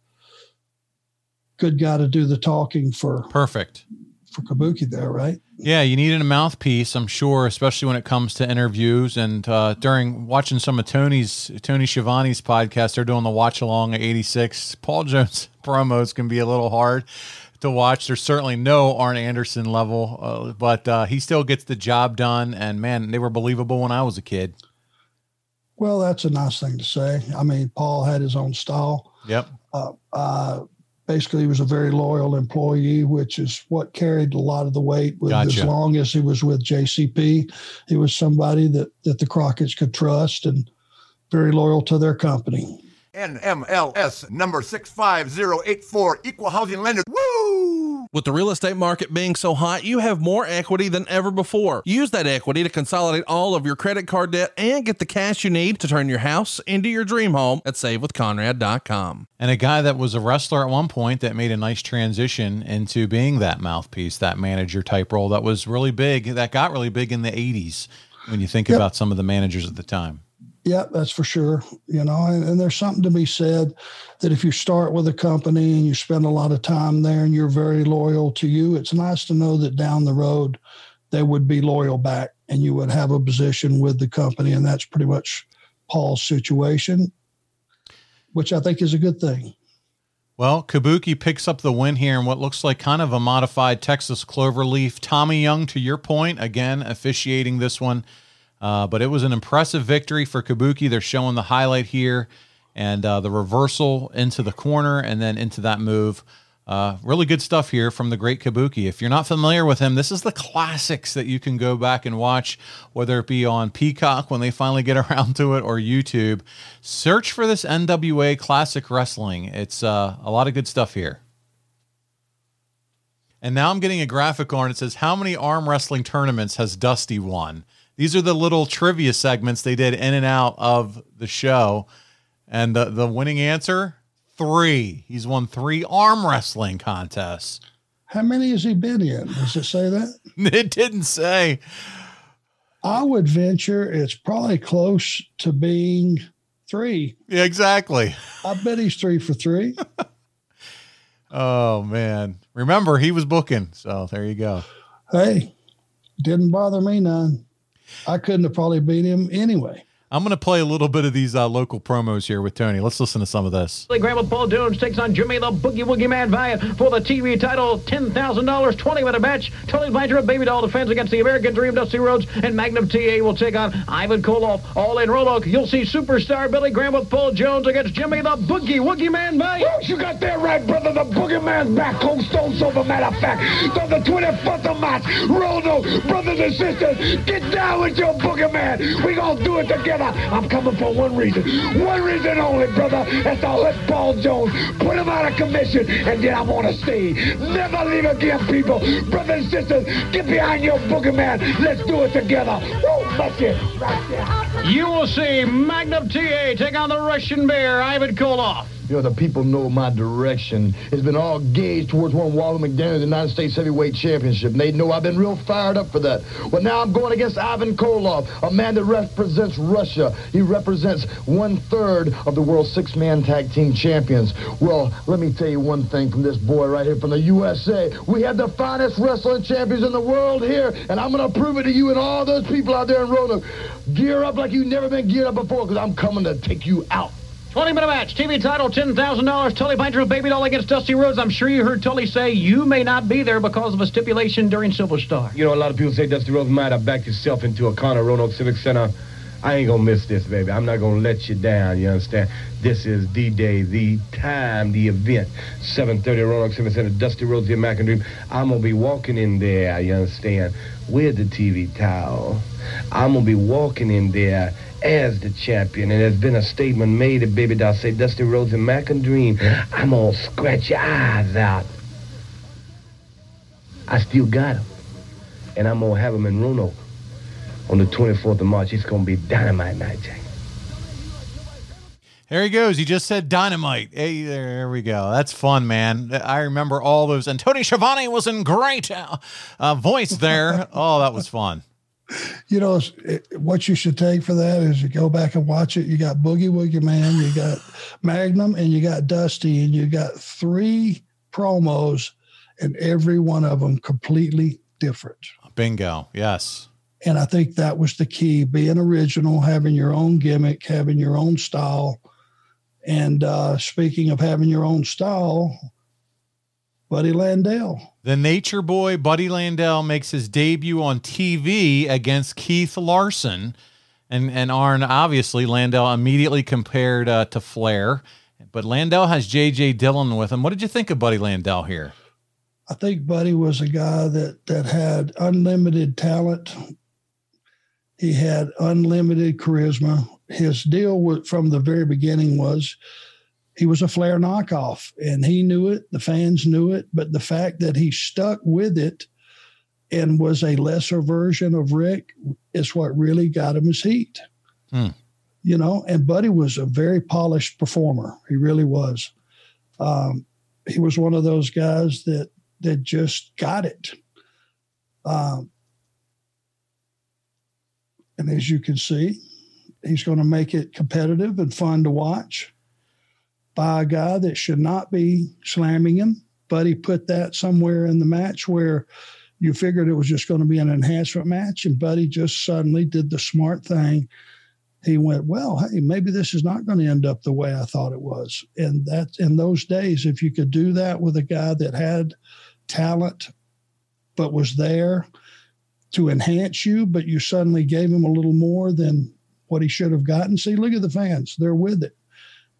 good guy to do the talking for. Perfect. For Kabuki there, right? Yeah, you needed a mouthpiece, I'm sure, especially when it comes to interviews. And uh, during watching some of Tony's, Tony Schiavone's podcast, they're doing the watch along at eighty-six. Paul Jones promos can be a little hard to watch. There's certainly no Arn Anderson level, uh, but uh, he still gets the job done. And man, they were believable when I was a kid. Well, that's a nice thing to say. I mean, Paul had his own style. Yep. Uh, uh, Basically, he was a very loyal employee, which is what carried a lot of the weight. With Gotcha. As long as he was with J C P, he was somebody that, that the Crockett's could trust and very loyal to their company. N M L S number six five zero eight four, equal housing lender. Woo! With the real estate market being so hot, you have more equity than ever before. Use that equity to consolidate all of your credit card debt and get the cash you need to turn your house into your dream home at save with conrad dot com. And a guy that was a wrestler at one point that made a nice transition into being that mouthpiece, that manager type role that was really big, that got really big in the eighties when you think Yep. about some of the managers at the time. Yeah, that's for sure. You know, and, and there's something to be said that if you start with a company and you spend a lot of time there and you're very loyal to you, it's nice to know that down the road they would be loyal back and you would have a position with the company. And that's pretty much Paul's situation, which I think is a good thing. Well, Kabuki picks up the win here in what looks like kind of a modified Texas Cloverleaf. Tommy Young, to your point, again, officiating this one. Uh, but it was an impressive victory for Kabuki. They're showing the highlight here and uh, the reversal into the corner and then into that move. Uh, really good stuff here from the great Kabuki. If you're not familiar with him, this is the classics that you can go back and watch, whether it be on Peacock when they finally get around to it or YouTube. Search for this N W A Classic Wrestling. It's uh, a lot of good stuff here. And now I'm getting a graphic on it. It says, how many arm wrestling tournaments has Dusty won? These are the little trivia segments they did in and out of the show. And the, the winning answer, three. He's won three arm wrestling contests. How many has he been in? Does it say that? It didn't say. I would venture it's probably close to being three. Yeah, exactly. I bet he's three for three. Oh, man. Remember, he was booking. So there you go. Hey, didn't bother me none. I couldn't have probably beat him anyway. I'm going to play a little bit of these uh, local promos here with Tony. Let's listen to some of this. Graham with Paul Jones takes on Jimmy the Boogie Woogie Man Valiant for the T V title. ten thousand dollars, twenty-minute match. Tony Blanchard, Baby Doll defends against the American Dream, Dusty Rhodes, and Magnum T A will take on Ivan Koloff. All in Roanoke, you'll see superstar Billy Graham with Paul Jones against Jimmy the Boogie Woogie Man Valiant. Woo, you got that right, brother. The Boogie Man's back. Cold Stone Silver, matter of fact. So the twenty-fourth of March, Roanoke, brothers and sisters, get down with your Boogie Man. We gonna do it together. I'm coming for one reason. One reason only, brother. That's to hurt Paul Jones, put him out of commission, and then I want to stay. Never leave again, people. Brothers and sisters, get behind your Boogie Man. Let's do it together. Woo, that's it. Right there. You will see Magnum T A take on the Russian Bear, Ivan Koloff. You know, the people know my direction. It's been all gauged towards one Wahoo McDaniel, the United States Heavyweight Championship. And they know I've been real fired up for that. Well, now I'm going against Ivan Koloff, a man that represents Russia. He represents one-third of the world's six-man tag team champions. Well, let me tell you one thing from this boy right here from the U S A. We have the finest wrestling champions in the world here, and I'm going to prove it to you and all those people out there in Roanoke. Gear up like you've never been geared up before, because I'm coming to take you out. twenty-minute match, T V title, ten thousand dollars. Tully Blanchard with Baby Doll against Dusty Rhodes. I'm sure you heard Tully say you may not be there because of a stipulation during Silver Star. You know, a lot of people say Dusty Rhodes might have backed himself into a corner, Roanoke Civic Center. I ain't gonna miss this, baby. I'm not gonna let you down, you understand? This is D-Day, the time, the event. seven thirty Roanoke Civic Center, Dusty Rhodes, the American Dream. I'm gonna be walking in there, you understand, with the T V towel. I'm gonna be walking in there as the champion, and there's been a statement made that Baby Doll say Dusty Rhodes and Mac and Dream, I'm gonna scratch your eyes out. I still got him, and I'm gonna have him in Roanoke on the twenty-fourth of March. It's gonna be dynamite night, Jack. There he goes. He just said dynamite. Hey, there we go. That's fun, man. I remember all those. And Tony Schiavone was in great uh, uh, voice there. Oh, that was fun. You know, it, what you should take for that is you go back and watch it. You got Boogie Woogie Man, you got Magnum, and you got Dusty, and you got three promos, and every one of them completely different. Bingo. Yes. And I think that was the key, being original, having your own gimmick, having your own style. And uh, speaking of having your own style, Buddy Landel. The Nature Boy, Buddy Landel, makes his debut on T V against Keith Larson. And, and Arn, obviously, Landel immediately compared uh, to Flair. But Landel has J J Dillon with him. What did you think of Buddy Landel here? I think Buddy was a guy that, that had unlimited talent. He had unlimited charisma. His deal with, from the very beginning was he was a Flair knockoff, and he knew it. The fans knew it. But the fact that he stuck with it and was a lesser version of Rick is what really got him his heat. Hmm. You know, and Buddy was a very polished performer. He really was. Um, he was one of those guys that that just got it. Um, and as you can see, he's going to make it competitive and fun to watch by a guy that should not be slamming him. But he put that somewhere in the match where you figured it was just going to be an enhancement match, and Buddy just suddenly did the smart thing. He went, well, hey, maybe this is not going to end up the way I thought it was. And that in those days, if you could do that with a guy that had talent but was there to enhance you, but you suddenly gave him a little more than what he should have gotten. See, look at the fans. They're with it.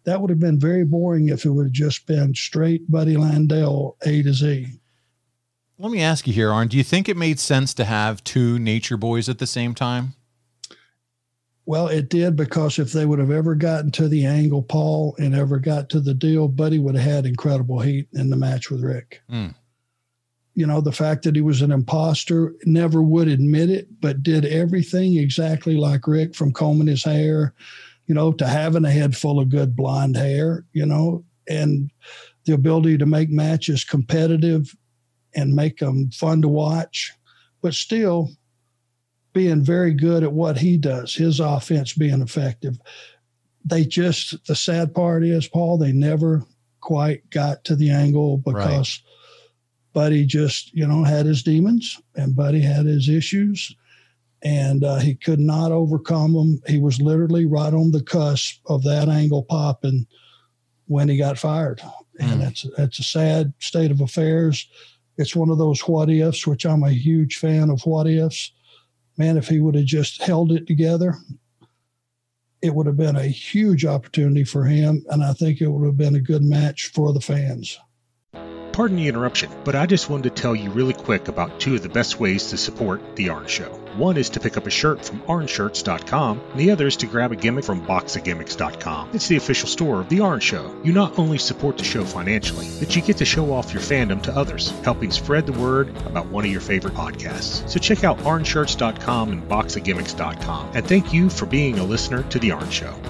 that would have been very boring if it would have just been straight Buddy Landel A to Z. Let me ask you here, Arn, do you think it made sense to have two Nature Boys at the same time? Well, it did, because if they would have ever gotten to the angle, Paul, and ever got to the deal, Buddy would have had incredible heat in the match with Rick. Mm. You know, the fact that he was an imposter, never would admit it, but did everything exactly like Rick, from combing his hair, you know, to having a head full of good blonde hair, you know, and the ability to make matches competitive and make them fun to watch, but still being very good at what he does, his offense being effective. They just, the sad part is, Paul, they never quite got to the angle because right. Buddy just, you know, had his demons, and Buddy had his issues, and uh, he could not overcome them. He was literally right on the cusp of that angle popping when he got fired. Mm. And that's, that's a sad state of affairs. It's one of those what ifs, which I'm a huge fan of what ifs. Man, if he would have just held it together, it would have been a huge opportunity for him, and I think it would have been a good match for the fans. Pardon the interruption, but I just wanted to tell you really quick about two of the best ways to support The Arn Show. One is to pick up a shirt from arn shirts dot com, and the other is to grab a gimmick from box of gimmicks dot com. It's the official store of The Arn Show. You not only support the show financially, but you get to show off your fandom to others, helping spread the word about one of your favorite podcasts. So check out arn shirts dot com and box of gimmicks dot com, and thank you for being a listener to The Arn Show.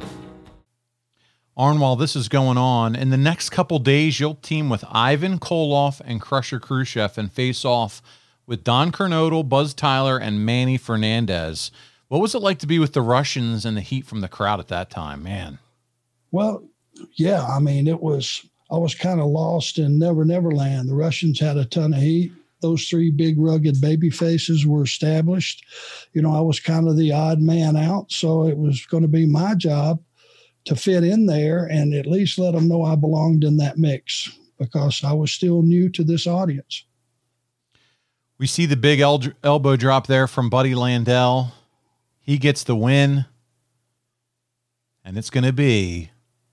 Arn, while this is going on, in the next couple days, you'll team with Ivan Koloff and Crusher Khrushchev and face off with Don Kernodle, Buzz Tyler, and Manny Fernandez. What was it like to be with the Russians and the heat from the crowd at that time, man? Well, yeah, I mean, it was, I was kind of lost in Never Never Land. The Russians had a ton of heat. Those three big rugged baby faces were established. You know, I was kind of the odd man out, so it was going to be my job to fit in there and at least let them know I belonged in that mix, because I was still new to this audience. We see the big el- elbow drop there from Buddy Landel. He gets the win. And it's going to be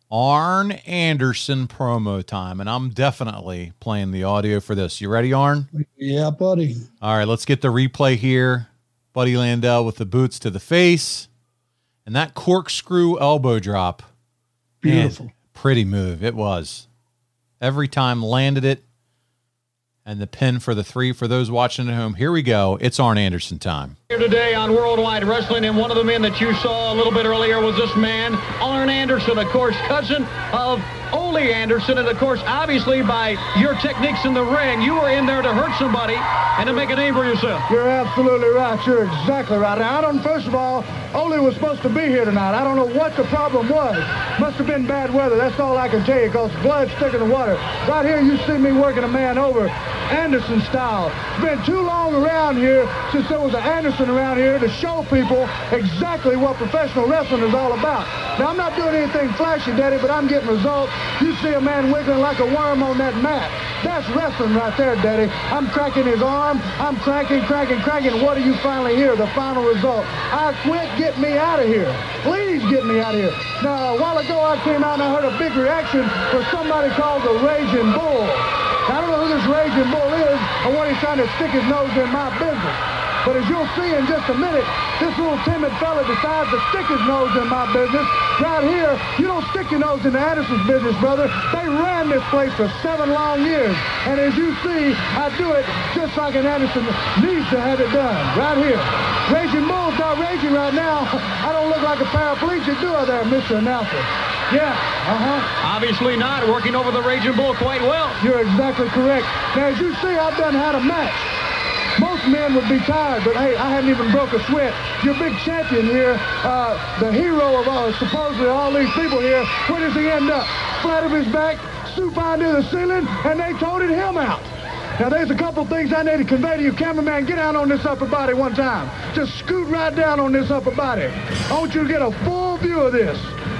Arn Anderson promo time. And I'm definitely playing the audio for this. You ready, Arn? Yeah, buddy. All right, let's get the replay here. Buddy Landel with the boots to the face. And that corkscrew elbow drop. Beautiful. Man, pretty move. It was. Every time landed it. And the pin for the three for those watching at home. Here we go. It's Arn Anderson time. Here today on Worldwide Wrestling, and one of the men that you saw a little bit earlier was this man, Arn Anderson, of course, cousin of Ole Anderson, and of course, obviously, by your techniques in the ring, you were in there to hurt somebody and to make a name for yourself. You're absolutely right. You're exactly right. Now, I don't, first of all, Ole was supposed to be here tonight. I don't know what the problem was. Must have been bad weather. That's all I can tell you, because blood's thick in the water. Right here, you see me working a man over Anderson style. It's been too long around here since there was an Anderson around here to show people exactly what professional wrestling is all about. Now, I'm not doing anything flashy, Daddy, but I'm getting results. You see a man wiggling like a worm on that mat. That's wrestling right there, Daddy. I'm cracking his arm. I'm cranking, cranking, cranking. What do you finally hear? The final result. I quit. Get me out of here. Please get me out of here. Now, a while ago, I came out and I heard a big reaction for somebody called the Raging Bull. Now, I don't know who this Raging Bull is or what he's trying to stick his nose in my business. But as you'll see in just a minute, this little timid fella decides to stick his nose in my business. Right here, you don't stick your nose into Anderson's business, brother. They ran this place for seven long years. And as you see, I do it just like an Anderson needs to have it done. Right here. Raging Bull's not raging right now. I don't look like a paraplegic, do I there, Mister Announcer? Yeah, uh-huh. Obviously not. Working over the Raging Bull quite well. You're exactly correct. Now, as you see, I've done had a match. Most men would be tired, but hey, I haven't even broke a sweat. Your big champion here, uh, the hero of uh, supposedly all these people here, where does he end up? Flat of his back, supine to the ceiling, and they toted him out. Now, there's a couple things I need to convey to you. Cameraman, get down on this upper body one time. Just scoot right down on this upper body. I want you to get a full view of this.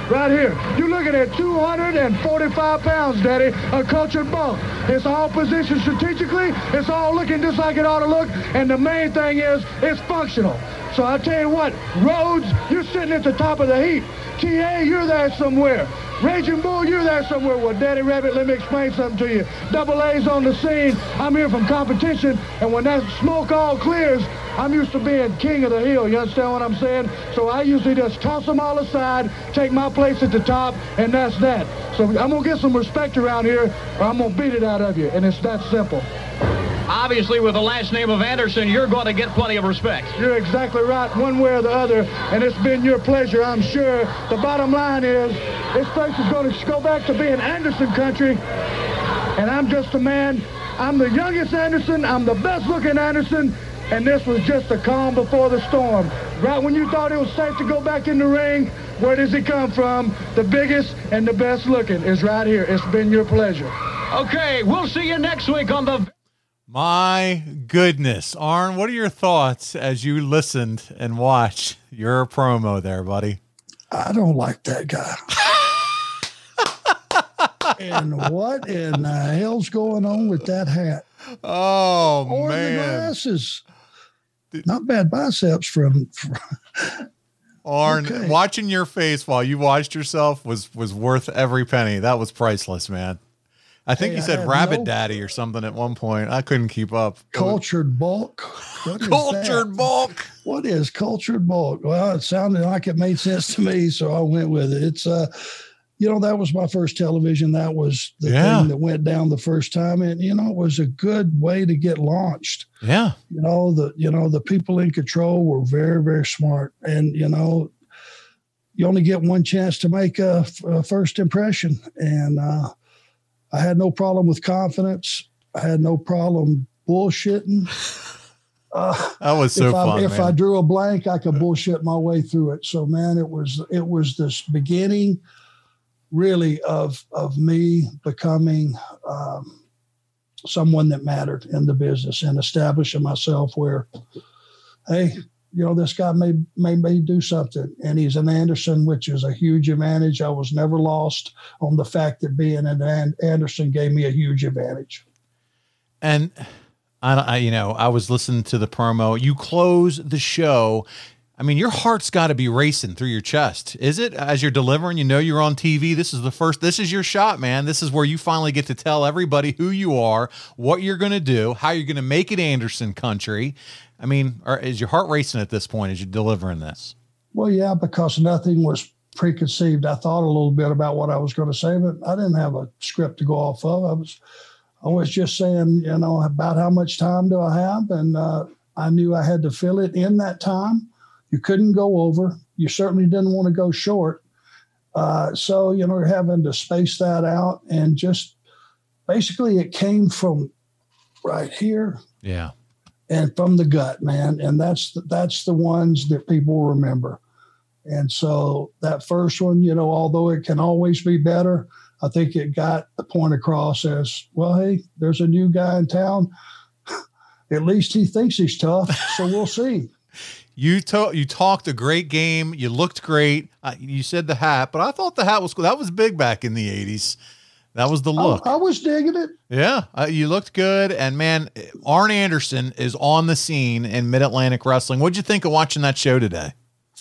right here. You're looking at two hundred forty-five pounds, Daddy, a cultured bulk. It's all positioned strategically. It's all looking just like it ought to look. And the main thing is, it's functional. So I tell you what, Rhodes, you're sitting at the top of the heap. T A, you're there somewhere. Raging Bull, you're there somewhere. Well, Daddy Rabbit, let me explain something to you. Double A's on the scene. I'm here from competition, and when that smoke all clears, I'm used to being king of the hill. You understand what I'm saying? So I usually just toss them all aside, take my place at the top, and that's that. So I'm going to get some respect around here, or I'm going to beat it out of you, and it's that simple. Obviously, with the last name of Anderson, you're going to get plenty of respect. You're exactly right, one way or the other, and it's been your pleasure, I'm sure. The bottom line is, this place is going to go back to being Anderson country, and I'm just a man. I'm the youngest Anderson, I'm the best-looking Anderson, and this was just the calm before the storm. Right when you thought it was safe to go back in the ring, where does it come from? The biggest and the best-looking is right here. It's been your pleasure. Okay, we'll see you next week on the... My goodness. Arn, what are your thoughts as you listened and watched your promo there, buddy? I don't like that guy. And what in the hell's going on with that hat? Oh, or man. the glasses. Not bad biceps from... from Arn, okay. Watching your face while you watched yourself was, was worth every penny. That was priceless, man. I think hey, you said I Rabbit no Daddy or something at one point. I couldn't keep up. Cultured bulk. What is cultured that? bulk. What is cultured bulk? Well, it sounded like it made sense to me, so I went with it. It's uh, you know, that was my first television. That was the yeah. thing that went down the first time, and you know, it was a good way to get launched. Yeah. You know, the you know the people in control were very very smart, and you know, you only get one chance to make a, a first impression, and. uh I had no problem with confidence. I had no problem bullshitting. Uh, that was so if fun. I, if man. I drew a blank, I could bullshit my way through it. So, man, it was it was this beginning, really, of of me becoming um, someone that mattered in the business and establishing myself where, hey, you know, this guy may, may, may do something, and he's an Anderson, which is a huge advantage. I was never lost on the fact that being an Anderson gave me a huge advantage. And I, I, you know, I was listening to the promo. You close the show. I mean, your heart's got to be racing through your chest. Is it? As you're delivering, you know, you're on T V. This is the first, this is your shot, man. This is where you finally get to tell everybody who you are, what you're going to do, how you're going to make it Anderson country. I mean, or is your heart racing at this point as you're delivering this? Well, yeah, because nothing was preconceived. I thought a little bit about what I was going to say, but I didn't have a script to go off of. I was, I was just saying, you know, about how much time do I have? And uh, I knew I had to fill it in that time. You couldn't go over. You certainly didn't want to go short. Uh, so, you know, you're having to space that out. And just basically it came from right here. Yeah. And from the gut, man. And that's the, that's the ones that people remember. And so that first one, you know, although it can always be better, I think it got the point across as, well, hey, there's a new guy in town. At least he thinks he's tough. So we'll see. You to- you talked a great game. You looked great. Uh, you said the hat, but I thought the hat was cool. That was big back in the eighties. That was the look. I, I was digging it. Yeah, uh, you looked good. And, man, Arn Anderson is on the scene in Mid-Atlantic Wrestling. What'd you think of watching that show today?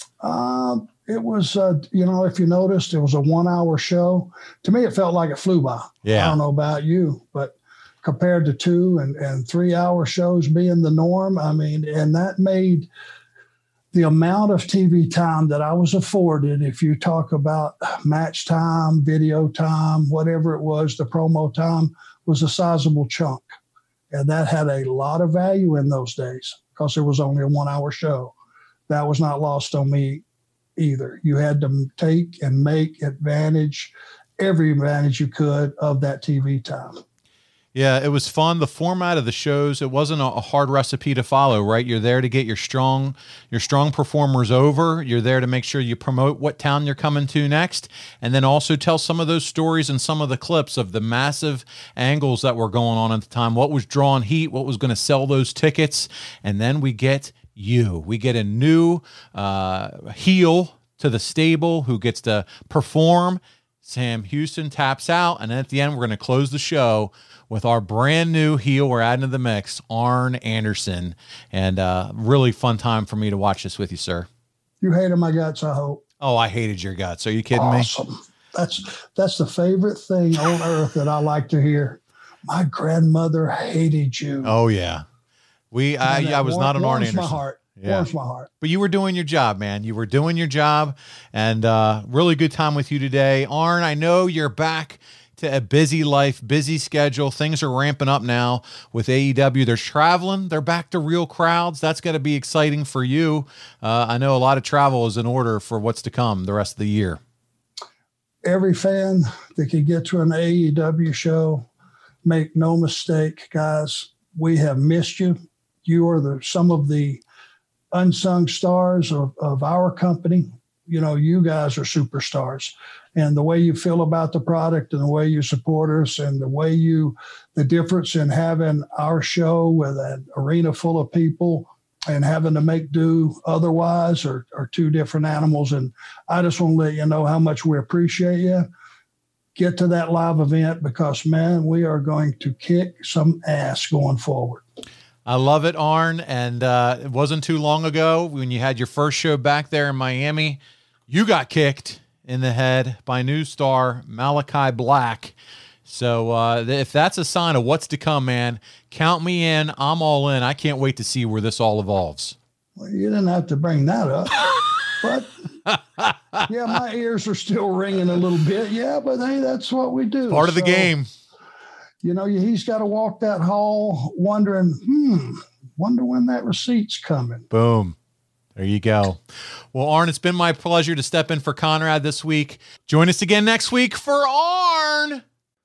Um, it was, uh, you know, if you noticed, it was a one-hour show. To me, it felt like it flew by. Yeah. I don't know about you, but compared to two and, and three-hour shows being the norm, I mean, and that made – the amount of T V time that I was afforded, if you talk about match time, video time, whatever it was, the promo time was a sizable chunk. And that had a lot of value in those days because it was only a one hour show. That was not lost on me either. You had to take and make advantage, every advantage you could of that T V time. Yeah, it was fun. The format of the shows, it wasn't a hard recipe to follow, right? You're there to get your strong your strong performers over. You're there to make sure you promote what town you're coming to next, and then also tell some of those stories and some of the clips of the massive angles that were going on at the time, what was drawing heat, what was going to sell those tickets, and then we get you. We get a new uh, heel to the stable, who gets to perform. Sam Houston taps out, and then at the end, we're going to close the show with our brand new heel we're adding to the mix, Arn Anderson. And uh, really fun time for me to watch this with you, sir. You hated my guts, I hope. Oh, I hated your guts. Are you kidding awesome. me? That's that's the favorite thing on earth that I like to hear. My grandmother hated you. Oh, yeah. We, I, I was warm, not an Arn Anderson. My heart. Yeah. Warms my heart. But you were doing your job, man. You were doing your job, and uh, really good time with you today. Arn, I know you're back to a busy life, busy schedule. Things are ramping up now with A E W. They're traveling. They're back to real crowds. That's going to be exciting for you. Uh, I know a lot of travel is in order for what's to come the rest of the year. Every fan that can get to an A E W show, make no mistake, guys, we have missed you. You are the some of the unsung stars of, of our company. You know, you guys are superstars, and the way you feel about the product and the way you support us and the way you, the difference in having our show with an arena full of people and having to make do otherwise are, are two different animals. And I just want to let you know how much we appreciate you. Get to that live event because, man, we are going to kick some ass going forward. I love it, Arn. And uh, it wasn't too long ago when you had your first show back there in Miami, you got kicked in the head by new star Malachi Black. So uh, if that's a sign of what's to come, man, count me in. I'm all in. I can't wait to see where this all evolves. Well, you didn't have to bring that up. But, yeah, my ears are still ringing a little bit. Yeah, but, hey, that's what we do. Part of the so, game. You know, he's got to walk that hall wondering, hmm, wonder when that receipt's coming. Boom. There you go. Well, Arn, it's been my pleasure to step in for Conrad this week. Join us again next week for Arn.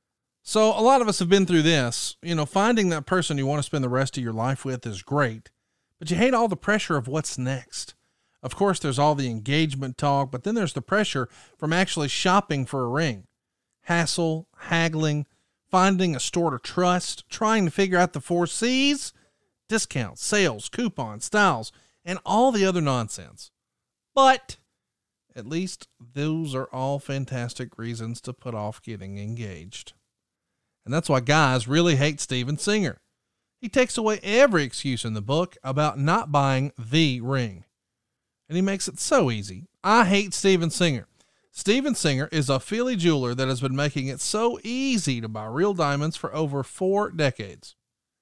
So a lot of us have been through this. You know, finding that person you want to spend the rest of your life with is great, but you hate all the pressure of what's next. Of course, there's all the engagement talk, but then there's the pressure from actually shopping for a ring. Hassle, haggling, finding a store to trust, trying to figure out the four C's, discounts, sales, coupons, styles, and all the other nonsense. But at least those are all fantastic reasons to put off getting engaged. And that's why guys really hate Steven Singer. He takes away every excuse in the book about not buying the ring. And he makes it so easy. I hate Steven Singer. Steven Singer is a Philly jeweler that has been making it so easy to buy real diamonds for over four decades.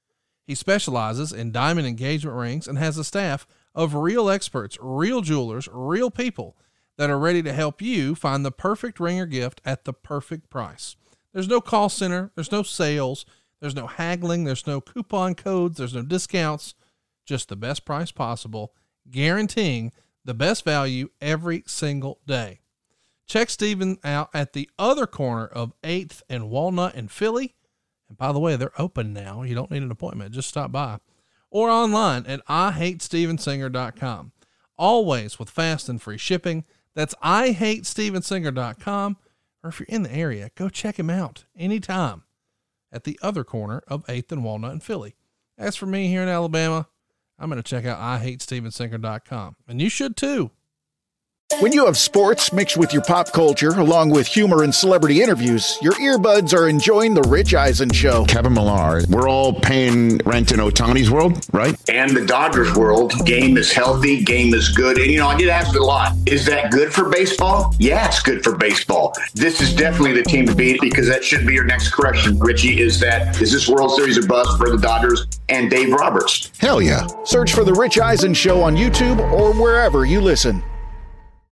He specializes in diamond engagement rings and has a staff of real experts, real jewelers, real people that are ready to help you find the perfect ring or gift at the perfect price. There's no call center. There's no sales. There's no haggling. There's no coupon codes. There's no discounts. Just the best price possible, guaranteeing the best value every single day. Check Steven out at the other corner of eighth and Walnut in Philly. And by the way, they're open now. You don't need an appointment. Just stop by. Or online at I hate steven singer dot com. Always with fast and free shipping. That's I hate steven singer dot com. Or if you're in the area, go check him out anytime at the other corner of eighth and Walnut in Philly. As for me here in Alabama, I'm going to check out I hate steven singer dot com. And you should too. When you have sports mixed with your pop culture, along with humor and celebrity interviews, your earbuds are enjoying The Rich Eisen Show. Kevin Millar, we're all paying rent in Ohtani's world, right? And the Dodgers world, game is healthy, game is good. And, you know, I get asked a lot, is that good for baseball? Yeah, it's good for baseball. This is definitely the team to beat because that should be your next correction, Richie, is that, is this World Series a bust for the Dodgers and Dave Roberts? Hell yeah. Search for The Rich Eisen Show on YouTube or wherever you listen.